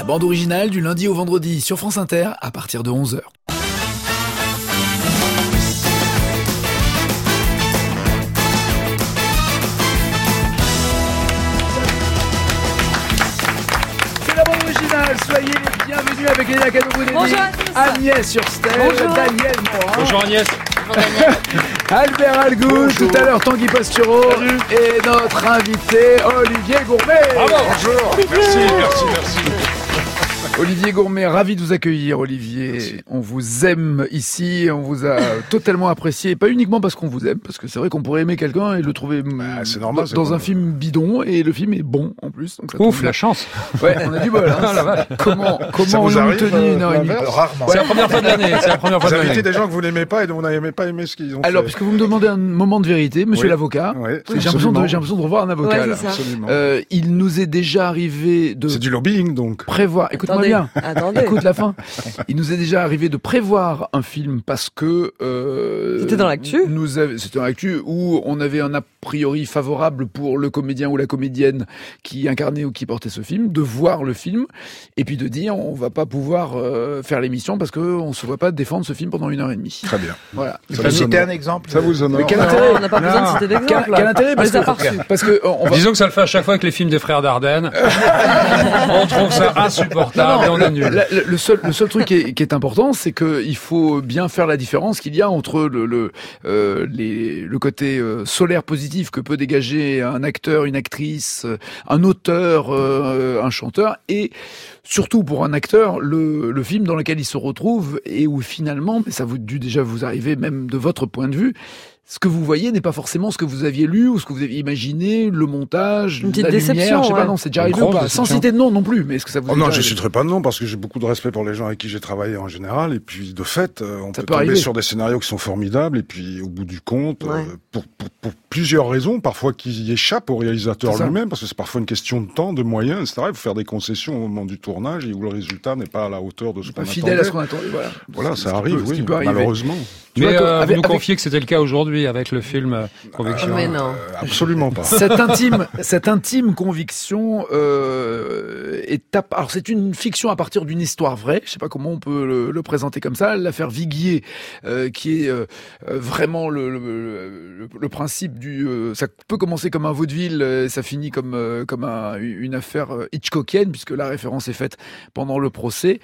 bande originale du lundi au vendredi sur France Inter à partir de 11h. C'est la bande originale, soyez les bienvenus avec Léna Cadorou-Dédé, Agnès Surstel, Daniel Morin. Bonjour Agnès. Albert Algout, tout à l'heure Tanguy Pastureau et notre invité Olivier Gourmet. Bravo. Bonjour, merci. Olivier Gourmet, ravi de vous accueillir, Olivier. Merci. On vous aime ici, on vous a totalement apprécié, pas uniquement parce qu'on vous aime, parce que c'est vrai qu'on pourrait aimer quelqu'un et le trouver c'est normal, dans un film bidon, et le film est bon en plus. Donc ça Ouf, tombe la bien. chance. Ouais, on a du bol. Hein. Ah, la vache. Comment Ça on vous nous arrive, tenir une heure et demie Rarement. C'est la première fois de l'année. Vous invitez des gens que vous n'aimez pas et dont vous n'avez pas aimé ce qu'ils ont Alors, fait. puisque vous me demandez un moment de vérité, monsieur Oui. l'avocat, Oui, j'ai l'impression de revoir un avocat. Ouais, là. c'est ça. Absolument. Il nous est déjà arrivé de C'est du lobbying donc. prévoir. Écoute-moi Attendez. bien. Attendez. Écoute la fin. Il nous est déjà arrivé de prévoir un film parce que C'était dans l'actu. C'était dans l'actu où on avait un a priori favorable pour le comédien ou la comédienne qui incarnait ou qui portait ce film, de voir le film et puis de dire on va pas pouvoir faire l'émission parce que on se voit pas défendre ce film pendant 1h30. Très bien. Voilà. Ça vous Citer honore. un exemple. Ça vous honore. Mais quel Non, intérêt on n'a pas besoin de citer d'exemple. Quel intérêt On les a pas reçus. parce que on va Disons que ça le fait à chaque fois avec les films des frères Dardenne. On trouve ça insupportable et on annule. Le seul truc qui est important, c'est que il faut bien faire la différence qu'il y a entre le côté solaire positif que peut dégager un acteur, une actrice, un auteur, un chanteur, et surtout pour un acteur, le film dans lequel il se retrouve et où finalement, mais ça vous dû déjà vous arriver même de votre point de vue, ce que vous voyez n'est pas forcément ce que vous aviez lu ou ce que vous aviez imaginé, le montage, Une petite la déception, lumière, je sais pas, ouais. non, c'est déjà Une arrivé ou grosse pas? Sans déception. citer de nom non plus, mais est-ce que ça vous est Oh non, déjà je arrivé? citerai pas de nom parce que j'ai beaucoup de respect pour les gens avec qui j'ai travaillé en général et puis de fait, on Ça peut peut tomber arriver. sur des scénarios qui sont formidables et puis au bout du compte, Ouais. pour plusieurs raisons, parfois qui y échappent au réalisateur C'est ça. lui-même parce que c'est parfois une question de temps, de moyens, etc. Il faut faire des concessions au moment du tournage et où le résultat n'est pas à la hauteur de ce qu'on Pas fidèle à ce attendait. qu'on attendait, voilà. Voilà, Ce ça qui arrive, peut- ce qui oui, peut arriver. malheureusement. Tu Mais vois, vous avec- nous confiez que c'était le cas aujourd'hui avec le film Conviction. Mais non. Absolument pas. Cette intime conviction alors c'est une fiction à partir d'une histoire vraie. Je sais pas comment on peut le présenter comme ça. L'affaire Viguier, qui est vraiment le principe du. Ça peut commencer comme un vaudeville, ça finit comme une affaire hitchcockienne puisque la référence est faite pendant le procès.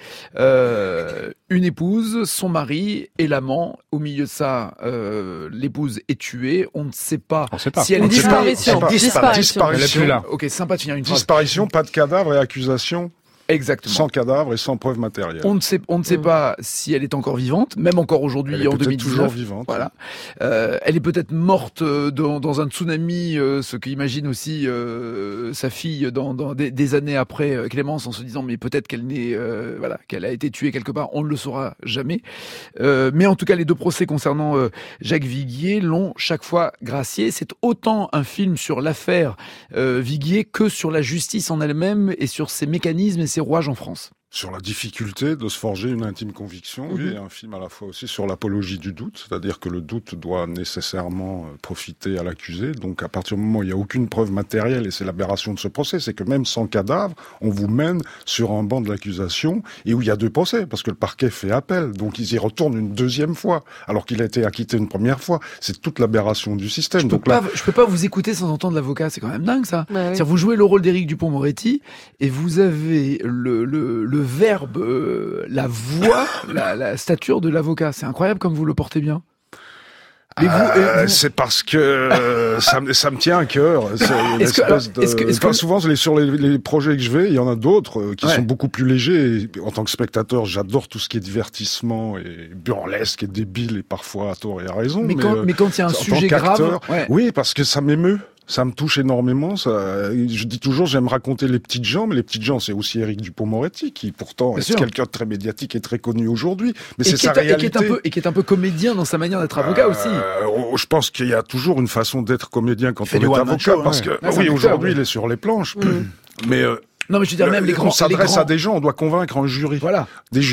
Une épouse, son mari et l'amant. Au milieu de ça, l'épouse est tuée. On ne sait pas On sait pas. si elle est Disparition. Disparition. Elle est plus là. Ok, sympa de finir une phrase. Disparition, pas de cadavre et accusation Exactement. sans cadavre et sans preuve matérielle. On ne sait pas si elle est encore vivante, même encore aujourd'hui Elle est en peut-être 2019. toujours vivante. Voilà. Elle est peut-être morte dans un tsunami, ce qu'imagine aussi sa fille dans des années après Clémence, en se disant mais peut-être qu'elle qu'elle a été tuée quelque part. On ne le saura jamais. Mais en tout cas, les deux procès concernant Jacques Viguier l'ont chaque fois gracié. C'est autant un film sur l'affaire Viguier que sur la justice en elle-même et sur ses mécanismes et ses rouages en France. Sur la difficulté de se forger une intime conviction, oui, et un film à la fois aussi sur l'apologie du doute, c'est-à-dire que le doute doit nécessairement profiter à l'accusé. Donc à partir du moment où il n'y a aucune preuve matérielle, et c'est l'aberration de ce procès, c'est que même sans cadavre, on vous mène sur un banc de l'accusation, et où il y a deux procès, parce que le parquet fait appel, donc ils y retournent une deuxième fois, alors qu'il a été acquitté une première fois. C'est toute l'aberration du système. Je peux pas vous écouter sans entendre l'avocat, c'est quand même dingue ça. Bah oui. C'est-à-dire, vous jouez le rôle d'Éric Dupond-Moretti et vous avez le verbe, la voix, la stature de l'avocat. C'est incroyable comme vous le portez bien. Mais c'est parce que ça me tient à cœur. C'est une Est-ce que- espèce de... est-ce que- Enfin, souvent, sur les projets que je vais, il y en a d'autres qui Ouais. sont beaucoup plus légers. Et en tant que spectateur, j'adore tout ce qui est divertissement et burlesque et débile et parfois à tort et à raison. mais quand il y a un en tant sujet grave, qu'acteur, ouais. oui, parce que ça m'émeut. Ça me touche énormément. Je dis toujours, j'aime raconter les petites gens, mais les petites gens, c'est aussi Éric Dupond-Moretti, qui pourtant Bien est sûr. quelqu'un de très médiatique et très connu aujourd'hui. Mais Et c'est qui sa est- et réalité. qui est un peu comédien dans sa manière d'être avocat aussi. Je pense qu'il y a toujours une façon d'être comédien quand fait on du est one-man avocat, show, parce hein. que Ouais, c'est un oui, acteur, aujourd'hui, ouais. il est sur les planches. Mais Non, mais je veux dire même les grands. on s'adresse les grands- à des gens, on doit convaincre un jury, Voilà. des jurés,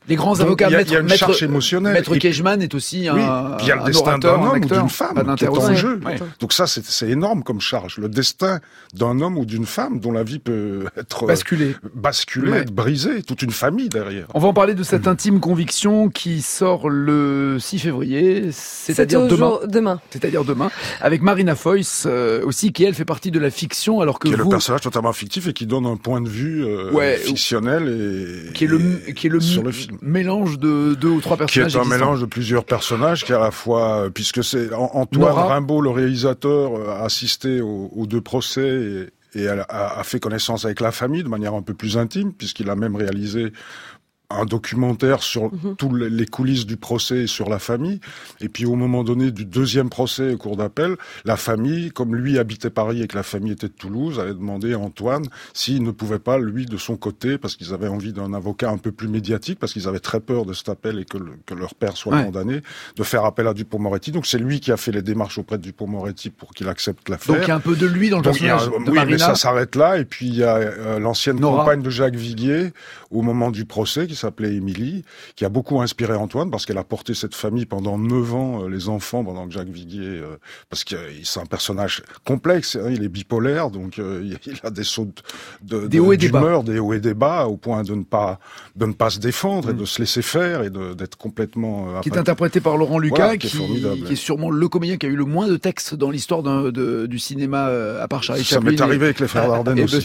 Les grands Donc, avocats, il y a une charge émotionnelle. Maître Et puis- Kejman est aussi Oui, un puis il y a le un destin orateur, d'un un homme ou acteur, d'une femme pas qui est en d'interrogation. jeu. Ouais. Donc ça, c'est énorme comme charge. Le destin d'un homme ou d'une femme dont la vie peut être Basculé. basculée, Ouais. être brisée, toute une famille derrière. On va en parler de cette intime conviction qui sort le 6 février, c'est-à-dire demain. C'est-à-dire demain, avec Marina Foïs aussi, qui elle fait partie de la fiction, alors que Qui est le vous, personnage totalement fictif et qui donne un point de vue fictionnel et qui est le sur le film. mélange de 2 ou 3 Qui personnages. est un existants. mélange de plusieurs personnages, qui à la fois, puisque c'est Antoine Nora. Rimbaud, le réalisateur, a assisté aux 2 procès et a fait connaissance avec la famille de manière un peu plus intime, puisqu'il a même réalisé un documentaire sur toutes les coulisses du procès et sur la famille. Et puis au moment donné du 2e procès au cours d'appel, la famille, comme lui habitait Paris et que la famille était de Toulouse, avait demandé à Antoine s'il ne pouvait pas, lui, de son côté, parce qu'ils avaient envie d'un avocat un peu plus médiatique, parce qu'ils avaient très peur de cet appel et que leur père soit condamné, de faire appel à Dupond-Moretti. Donc c'est lui qui a fait les démarches auprès de Dupond-Moretti pour qu'il accepte l'affaire. Donc il y a un peu de lui dans le personnage de oui, Marina. mais ça s'arrête là. Et puis il y a l'ancienne Nora. compagne de Jacques Viguier au moment du procès, qui s'appelait Émilie, qui a beaucoup inspiré Antoine parce qu'elle a porté cette famille pendant 9 ans, les enfants, pendant que Jacques Viguier, parce que c'est un personnage complexe, hein, il est bipolaire, donc il a des sauts des hauts et des bas, des hauts et des bas, au point de ne pas se défendre et de se laisser faire et d'être complètement qui est interprété par Laurent Lucas, voilà, qui est est sûrement le comédien qui a eu le moins de textes dans l'histoire du cinéma, à part Charlie Chaplin. Ça m'est arrivé avec les frères Dardenne aussi.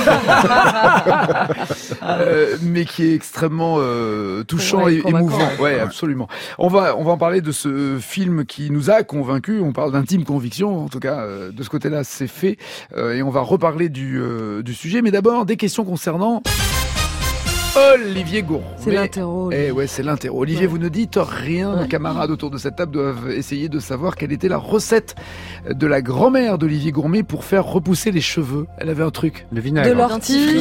Mais qui est extrêmement touchant et émouvant. Ouais, absolument. On va en parler de ce film qui nous a convaincus. On parle d'intime conviction, en tout cas de ce côté-là, c'est fait. Et on va reparler du sujet. Mais d'abord, des questions concernant Olivier Gourmet. C'est l'interro. Eh ouais, c'est l'interro. Olivier, vous ne dites rien. Les camarades autour de cette table doivent essayer de savoir quelle était la recette de la grand-mère d'Olivier Gourmet pour faire repousser les cheveux. Elle avait un truc. Le vinaigre. De l'ortie,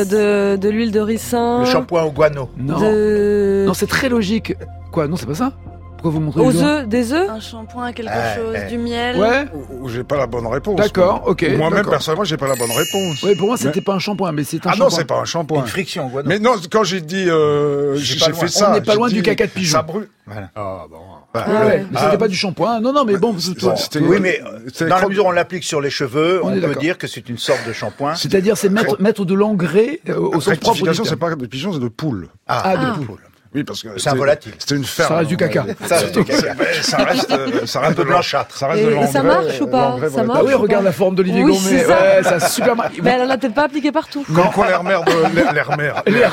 de l'huile de ricin. Le shampoing au guano. Non. De... Non, c'est très logique. Quoi? Non, c'est pas ça? Pourquoi vous montrez Aux les doigts? œufs, des œufs. Un shampoing, quelque chose, du miel. Ouais. Ou j'ai pas la bonne réponse. D'accord, ok. Moi-même, d'accord. personnellement, j'ai pas la bonne réponse. Oui, pour moi, c'était pas un shampoing, mais c'est un Ah shampoing. non, c'est pas un shampoing. Une friction au guano. Mais non, quand j'ai dit, j'ai pas fait loin. ça. On n'est pas j'ai loin dit, du caca de pigeon. Ça brûle. Voilà. Ah bon. Bah, Ah ouais, mais c'était pas du shampoing. Non, non, mais bon, c'était- Oui, mais c'est dans la croque- mesure où on l'applique sur les cheveux, On on est peut d'accord. dire que c'est une sorte de shampoing. c'est-à-dire, c'est mettre de l'engrais au sens propre du Rectification, c'est terme. pas de pigeon, c'est de poule. Ah, de poule. Oui, parce que C'est un volatile. C'était une ferme. Ça reste du caca. Ça, c'est du caca. Mais ça reste Un peu blanchâtre. Ça reste Et de l'engrais. ça marche ou pas l'engrais Ça volatile. marche Ah oui, ou regarde pas la forme d'Olivier Oui, Gourmet. c'est ça. Ouais, ça a super marqué. Mais elle en a peut-être pas appliqué partout. Quoi, l'air mère de l'air mère. Les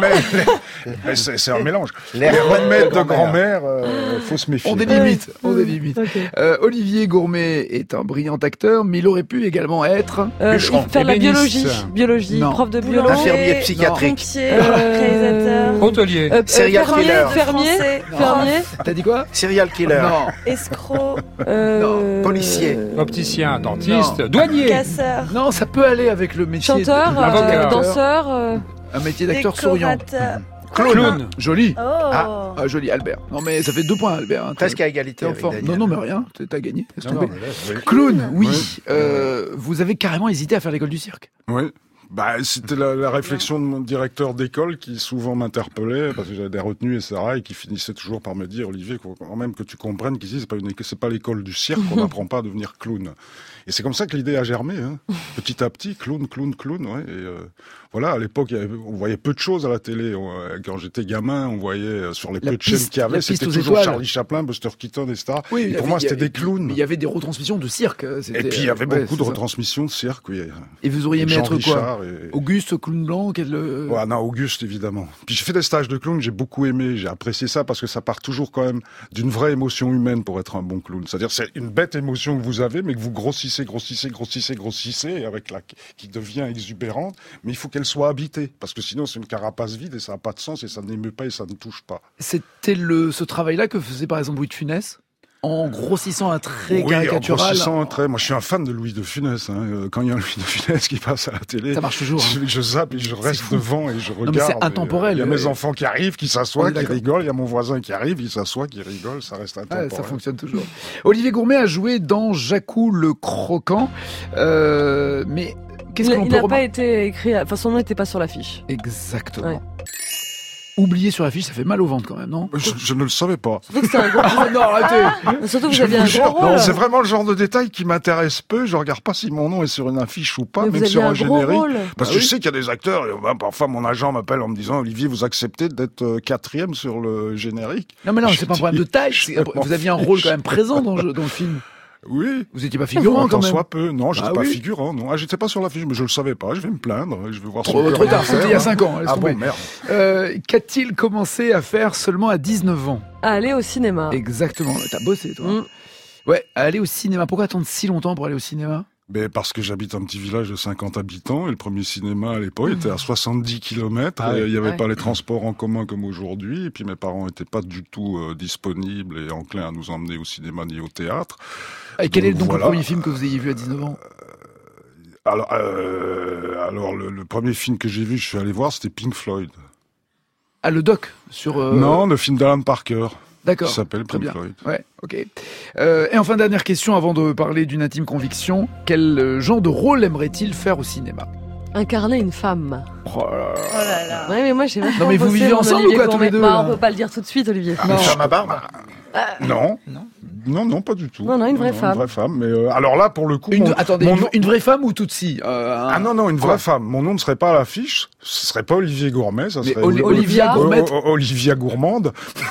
remèdes. C'est un mélange. Les L'air remèdes de grand-mère. grand-mère, faut se méfier. On des limites, on des limites. Ok. Olivier Gourmet est un brillant acteur, mais il aurait pu également être... Bûcheron. Faire de la Ébéniste. biologie, Non. prof de biolo. Boulanger, Infirmier psychiatrique. pompier, réalisateur, Hôtelier. Serial killer. Fermier. Français, T'as dit quoi? Serial killer. Non. escroc, Policier. Opticien, dentiste, douanier. casseur, Non, ça peut aller avec le métier Chanteur, Avocat. danseur. un métier d'acteur souriant. décorateur. Clown. Joli. Oh. Ah, joli, Albert. Non, mais ça fait 2 points, Albert. Hein. Presque à T'es égalité en avec forme. Daniel. Non, non, mais rien. T'as gagné. Laisse Non, tomber. mais là, oui. Clown, oui. Oui. Vous avez carrément hésité à faire l'école du cirque. Oui. Bah, c'était la réflexion de mon directeur d'école qui souvent m'interpellait parce que j'avais des retenues, etc. et qui finissait toujours par me dire, Olivier, faut quand même que tu comprennes qu'ici, c'est pas l'école du cirque, on n'apprend pas à devenir clown. Et c'est comme ça que l'idée a germé, hein. Petit à petit, clown, ouais. Et voilà, à l'époque, on voyait peu de choses à la télé. Quand j'étais gamin, on voyait sur les La peu de chaînes piste- qu'il y la avait, piste c'était aux toujours étoiles. Charlie Chaplin, Buster Keaton, etc. Oui, et pour moi, c'était des clowns. Mais il y avait des retransmissions de cirque. Et puis, il y avait beaucoup de retransmissions de cirque, oui. Et vous auriez aimé Jean être quoi? Richard et- Auguste, clown blanc, Ouais, non, Auguste, évidemment. Puis j'ai fait des stages de clown, j'ai beaucoup aimé, j'ai apprécié ça parce que ça part toujours quand même d'une vraie émotion humaine pour être un bon clown. C'est-à-dire, c'est une bête émotion que vous avez, mais que vous grossissez, et avec qui devient exubérante, mais il faut qu'elle soit habitée, parce que sinon c'est une carapace vide et ça n'a pas de sens et ça n'émeut pas et ça ne touche pas. C'était ce travail-là que faisait par exemple Louis de Funès, en grossissant un trait Oui, caricatural. en grossissant un trait. Moi, je suis un fan de Louis de Funès. Hein. Quand il y a un Louis de Funès qui passe à la télé, Ça marche toujours. Hein. je zappe et je reste fou. devant et je regarde. mais c'est intemporel. Il y a mes enfants qui arrivent, qui On s'assoient, est qui d'accord. rigolent. Il y a mon voisin qui arrive, il s'assoit, qui rigole. Ça reste Ouais, intemporel. ça fonctionne toujours. Olivier Gourmet a joué dans Jacou le Croquant, mais qu'est-ce que l'on Il peut n'a pas remarquer été écrit, enfin son nom n'était pas sur l'affiche. Exactement. Ouais. oublié sur l'affiche, ça fait mal au ventre quand même, non? Je ne le savais pas. Surtout que c'est un gros... Ah non, arrêtez. Surtout que vous Je aviez vous un jure, gros rôle. c'est vraiment le genre de détail qui m'intéresse peu. Je regarde pas si mon nom est sur une affiche ou pas, Mais vous même aviez sur un un gros générique. rôle. Parce Ah que oui. je sais qu'il y a des acteurs, et, parfois mon agent m'appelle en me disant, Olivier, vous acceptez d'être 4e sur le générique? Non mais non, Je c'est pas un dis, problème de taille. je Vous aviez un rôle quand même présent dans le film. Oui. Vous étiez pas figurant quand Tant même. soit peu. Non, j'étais Ah pas oui. figurant. Non, j'étais pas sur l'affiche, mais je le savais pas. Je vais me plaindre. Je vais voir Trop ce que tard, faire. c'était il y a 5 ans. Laisse Ah tomber. bon, merde. Qu'a-t-il commencé à faire seulement à 19 ans? Aller au cinéma. Exactement. T'as bossé toi. Mm. Ouais, aller au cinéma. Pourquoi attendre si longtemps pour aller au cinéma? Mais parce que j'habite un petit village de 50 habitants et le premier cinéma à l'époque était à 70 km. Ah oui. Il n'y avait Ouais. pas les transports en commun comme aujourd'hui. Et puis mes parents n'étaient pas du tout disponibles et enclins à nous emmener au cinéma ni au théâtre. Et quel est donc Voilà. le premier film que vous ayez vu à 19 ans? Alors le premier film que j'ai vu, je suis allé voir, c'était Pink Floyd. Ah, le doc sur... Non, le film d'Alan Parker. D'accord. Qui s'appelle Très Pink bien. Floyd. Ouais, ok. Et enfin, dernière question avant de parler d'une intime conviction. Quel genre de rôle aimerait-il faire au cinéma? Incarner une femme. Oh là là. Oh là là. Ouais, mais moi j'ai vachement Non, mais vous bossé vivez mon ensemble Olivier ou quoi, tous Gourmet. les deux, Bah, là on peut pas le dire tout de suite, Olivier. Une femme à barbe. Non. Non, pas du tout. Non, une vraie femme. Une vraie femme. Mais alors là, pour le coup, Attendez, mon nom- une vraie femme ou Tutsi? Ah non, une vraie Quoi? femme. Mon nom ne serait pas à l'affiche. Ce serait pas Olivier Gourmet, ça Mais serait Olivia Gourmet. Olivia Gourmande.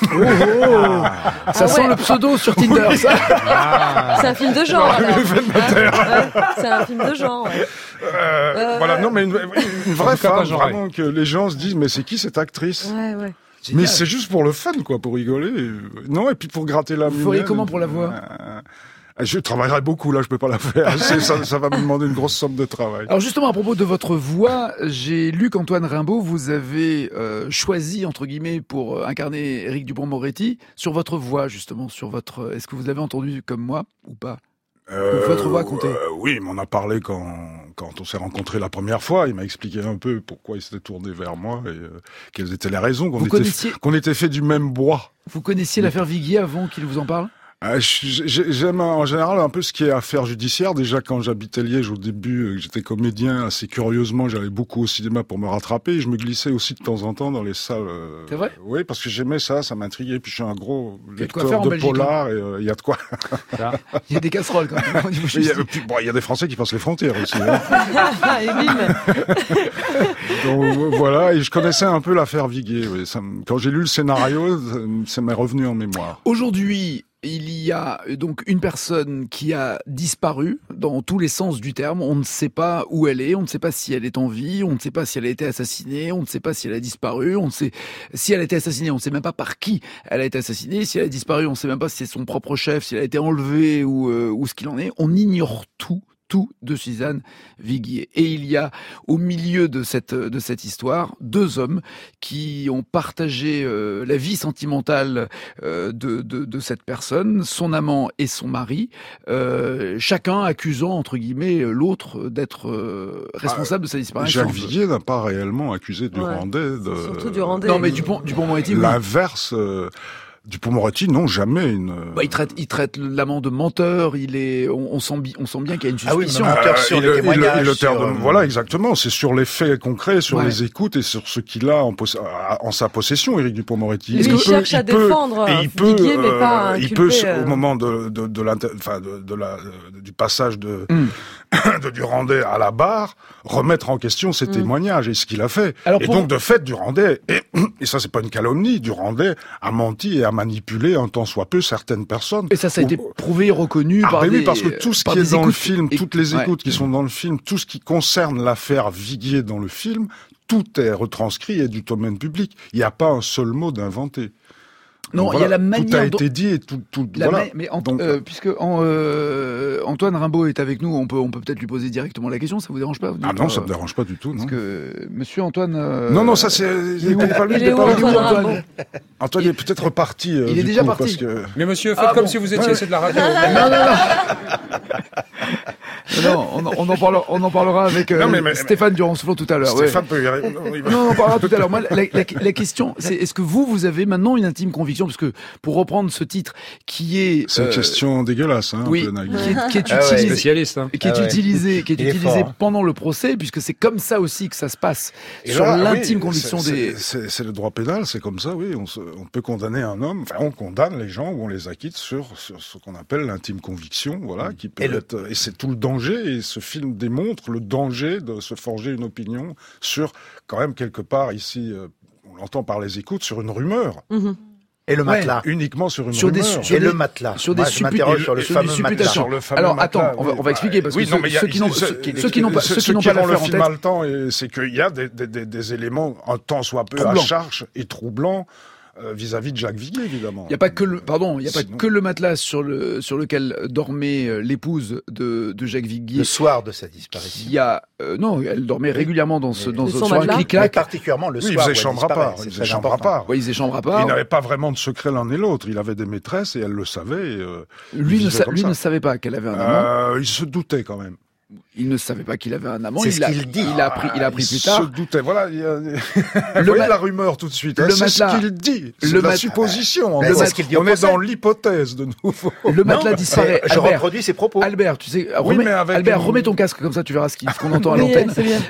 Ça sent ouais. le pseudo sur Tinder, ça. C'est un film de genre. alors. Ouais, c'est un film de genre. Ouais. Voilà, non, mais une vraie tout cas, pas femme, genré. vraiment, que les gens se disent, mais c'est qui cette actrice? Ouais, ouais. Mais c'est juste pour le fun, quoi, pour rigoler. Non, et puis pour gratter la Vous feriez mienne. comment pour la voix? Je travaillerai beaucoup, là, je peux pas la faire. Ça va me demander une grosse somme de travail. Alors justement, à propos de votre voix, j'ai lu qu'Antoine Rimbaud, vous avez choisi, entre guillemets, pour incarner Éric Dupond-Moretti, sur votre voix, justement, sur votre... Est-ce que vous l'avez entendu comme moi, ou pas? Votre voix comptait. Oui, il m'en a parlé quand on s'est rencontrés la première fois. Il m'a expliqué un peu pourquoi il s'était tourné vers moi et quelles étaient les raisons qu'on était fait du même bois. Vous connaissiez l'affaire Viguier avant qu'il vous en parle? J'aime en général un peu ce qui est affaire judiciaire. Déjà, quand j'habitais Liège au début, j'étais comédien, assez curieusement, j'allais beaucoup au cinéma pour me rattraper. Et je me glissais aussi de temps en temps dans les salles. C'est vrai? Oui, parce que j'aimais ça m'intriguait. Puis je suis un gros Il y a de quoi faire lecteur en de Belgique, polar et il y a de quoi. Il y a des casseroles quand même au niveau Il y a, justice. puis, bon, il y a des Français qui passent les frontières aussi. Hein. Et bim. Donc voilà, et je connaissais un peu l'affaire Viguier. Oui. Quand j'ai lu le scénario, ça m'est revenu en mémoire. Aujourd'hui, il y a donc une personne qui a disparu dans tous les sens du terme. On ne sait pas où elle est, on ne sait pas si elle est en vie, on ne sait pas si elle a été assassinée, on ne sait pas si elle a disparu, on ne sait si elle a été assassinée, on ne sait même pas par qui elle a été assassinée. Si elle a disparu, on ne sait même pas si c'est son propre chef, si elle a été enlevée ou ce qu'il en est. On ignore tout de Suzanne Viguier. Et il y a au milieu de cette histoire 2 hommes qui ont partagé la vie sentimentale de cette personne, son amant et son mari, chacun accusant entre guillemets l'autre d'être responsable de sa disparition. Jacques Viguier n'a pas réellement accusé Durandais de... Surtout Durandais. Non mais Dupond-Moretti, oui. L'inverse... Dupond-Moretti, non, jamais. Bah, il traite l'amant de menteur. On sent bien qu'il y a une suspicion. Ah oui, menteur sur les témoignages. Voilà, exactement. C'est sur les faits concrets, sur Ouais. les écoutes et sur ce qu'il a en sa possession, Éric Dupond-Moretti. Lui, il cherche à défendre Viguier, mais pas à il peut, inculper, au moment du passage de Durandais à la barre, remettre en question ses témoignages et ce qu'il a fait. Alors donc, de fait, Durandais, et ça, c'est pas une calomnie, Durandais a menti et a manipulé un tant soit peu certaines personnes. Et ça a été prouvé et reconnu par oui, des... parce que tout ce par qui est des dans le écoutes film, et- toutes les ouais. écoutes qui sont dans le film, tout ce qui concerne l'affaire Viguier dans le film, tout est retranscrit et du domaine public. Il n'y a pas un seul mot d'inventé. Non, Donc il y a la tout manière a dont... été dit et tout La voilà. mais Donc, puisque Antoine Rimbaud est avec nous, on peut peut-être lui poser directement la question. Ça vous dérange pas? Vous ah dites, non, ça me dérange pas du tout, Parce non. que Monsieur Antoine. Non, ça c'est. il est où pas lui, Il est où, pas lui. Antoine Rimbaud? Antoine est peut-être reparti. Il est du déjà coup, parti. Parce que... Mais monsieur, faites Ah comme bon. si vous étiez, c'est de la radio. Non, on en parlera avec Stéphane Durand-Soufflot tout à l'heure. Stéphane peut y répondre. Non, on en parlera tout à l'heure. Moi, la question, c'est est-ce que vous avez maintenant une intime conviction, parce que pour reprendre ce titre qui est... C'est une question dégueulasse, hein, oui, un peu qui est utilisé, spécialiste, hein. qui est utilisé fort, hein. pendant le procès, puisque c'est comme ça aussi que ça se passe. Sur l'intime conviction des... C'est le droit pénal, c'est comme ça, oui. On peut condamner un homme, enfin, on condamne les gens ou on les acquitte sur ce qu'on appelle l'intime conviction, voilà, qui peut être... Et c'est tout le danger, et ce film démontre le danger de se forger une opinion sur, quand même, quelque part, ici, on l'entend par les écoutes, sur une rumeur. Mm-hmm. Et le matelas. Uniquement sur une rumeur. Le matelas. Sur Moi, des je m'interroge sur le fameux matelas. Sur le fameux Alors, matelas, attends, on va expliquer, parce que ceux qui n'ont pas rend le l'affaire en film tête... haletant, c'est qu'il y a des éléments, un tant soit peu, à charge et troublants, vis-à-vis de Jacques Viguier, évidemment. Il n'y a pas que le matelas sur lequel dormait l'épouse de Jacques Viguier. Le soir de sa disparition. Non, elle dormait régulièrement sur un Mais clic-clac. particulièrement le soir. Il faisait chambre à part. Oui, il faisait chambre à part. Il n'avait pas vraiment de secret l'un et l'autre. Il avait des maîtresses et elle le savait. Lui ne savait pas qu'elle avait un amant. Il se doutait quand même. Il ne savait pas qu'il avait un amant. C'est ce qu'il dit. Il a appris plus tard. Il se doutait. Voilà. Vous voyez la rumeur tout de suite. C'est ce qu'il dit. C'est la supposition. On est dans l'hypothèse de nouveau. Le matelas disparaît. Je reproduis ses propos. Albert, tu sais, Albert, remets ton casque, comme ça tu verras ce qu'on entend à l'antenne.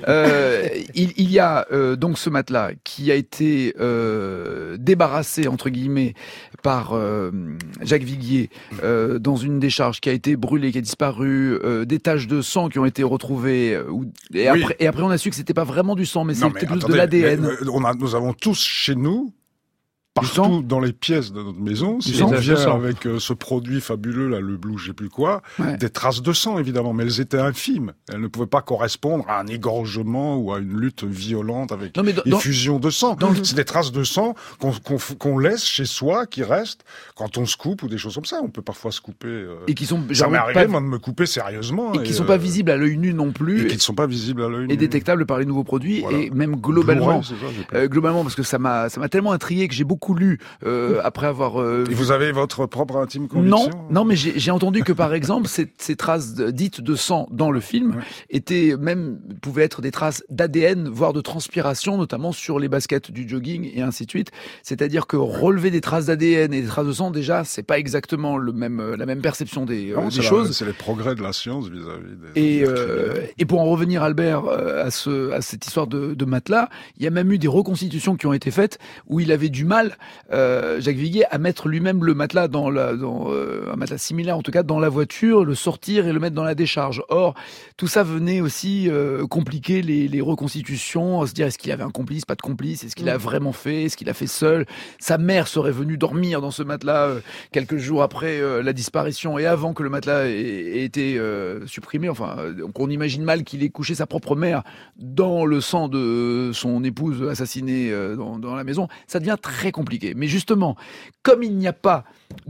Il y a donc ce matelas qui a été débarrassé, entre guillemets, par Jacques Viguier dans une décharge qui a été brûlée, qui a disparu, des taches de sang qui ont été retrouvées, et après on a su que c'était pas vraiment du sang, mais c'était plus de l'ADN. Nous avons tous chez nous, partout dans les pièces de notre maison, si on vient avec ce produit fabuleux, là, le blue, je sais plus quoi, des traces de sang, évidemment, mais elles étaient infimes. Elles ne pouvaient pas correspondre à un égorgement ou à une lutte violente avec effusion de sang. C'est des traces de sang qu'on laisse chez soi, qui restent quand on se coupe ou des choses comme ça. On peut parfois se couper. Et qui sont, ça m'est arrivé, moi, de me couper sérieusement. Et qui sont pas visibles à l'œil nu non plus. Et qui ne sont pas visibles à l'œil nu. Et détectables par les nouveaux produits. Voilà. Et même globalement, parce que ça m'a tellement intrigué que j'ai beaucoup lu après avoir et vous avez votre propre intime conviction? Non, mais j'ai entendu que par exemple ces traces dites de sang dans le film pouvaient être des traces d'ADN, voire de transpiration, notamment sur les baskets du jogging et ainsi de suite. C'est-à-dire que relever des traces d'ADN et des traces de sang, déjà, c'est pas exactement la même perception des choses. C'est les progrès de la science vis-à-vis des et pour en revenir, Albert, à cette histoire de matelas, il y a même eu des reconstitutions qui ont été faites où il avait du mal, Jacques Viguier, à mettre lui-même le matelas un matelas similaire en tout cas dans la voiture, le sortir et le mettre dans la décharge. Or, tout ça venait aussi compliquer les reconstitutions, se dire est-ce qu'il avait un complice, pas de complice, est-ce qu'il a vraiment fait, est-ce qu'il a fait seul. Sa mère serait venue dormir dans ce matelas quelques jours après la disparition et avant que le matelas ait été supprimé. Enfin, on imagine mal qu'il ait couché sa propre mère dans le sang de son épouse assassinée dans la maison. Ça devient très compliqué. Mais justement, comme il n'y a pas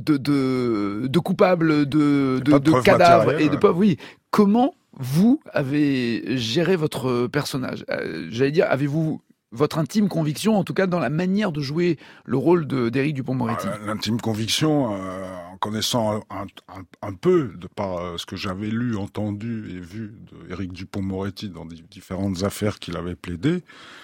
de coupables, de cadavres et de preuves, comment vous avez géré votre personnage? J'allais dire, avez-vous votre intime conviction, en tout cas dans la manière de jouer le rôle d'Éric Dupond-Moretti? L'intime conviction, en connaissant un peu, de par ce que j'avais lu, entendu et vu d'Éric Dupond-Moretti dans différentes affaires qu'il avait plaidées,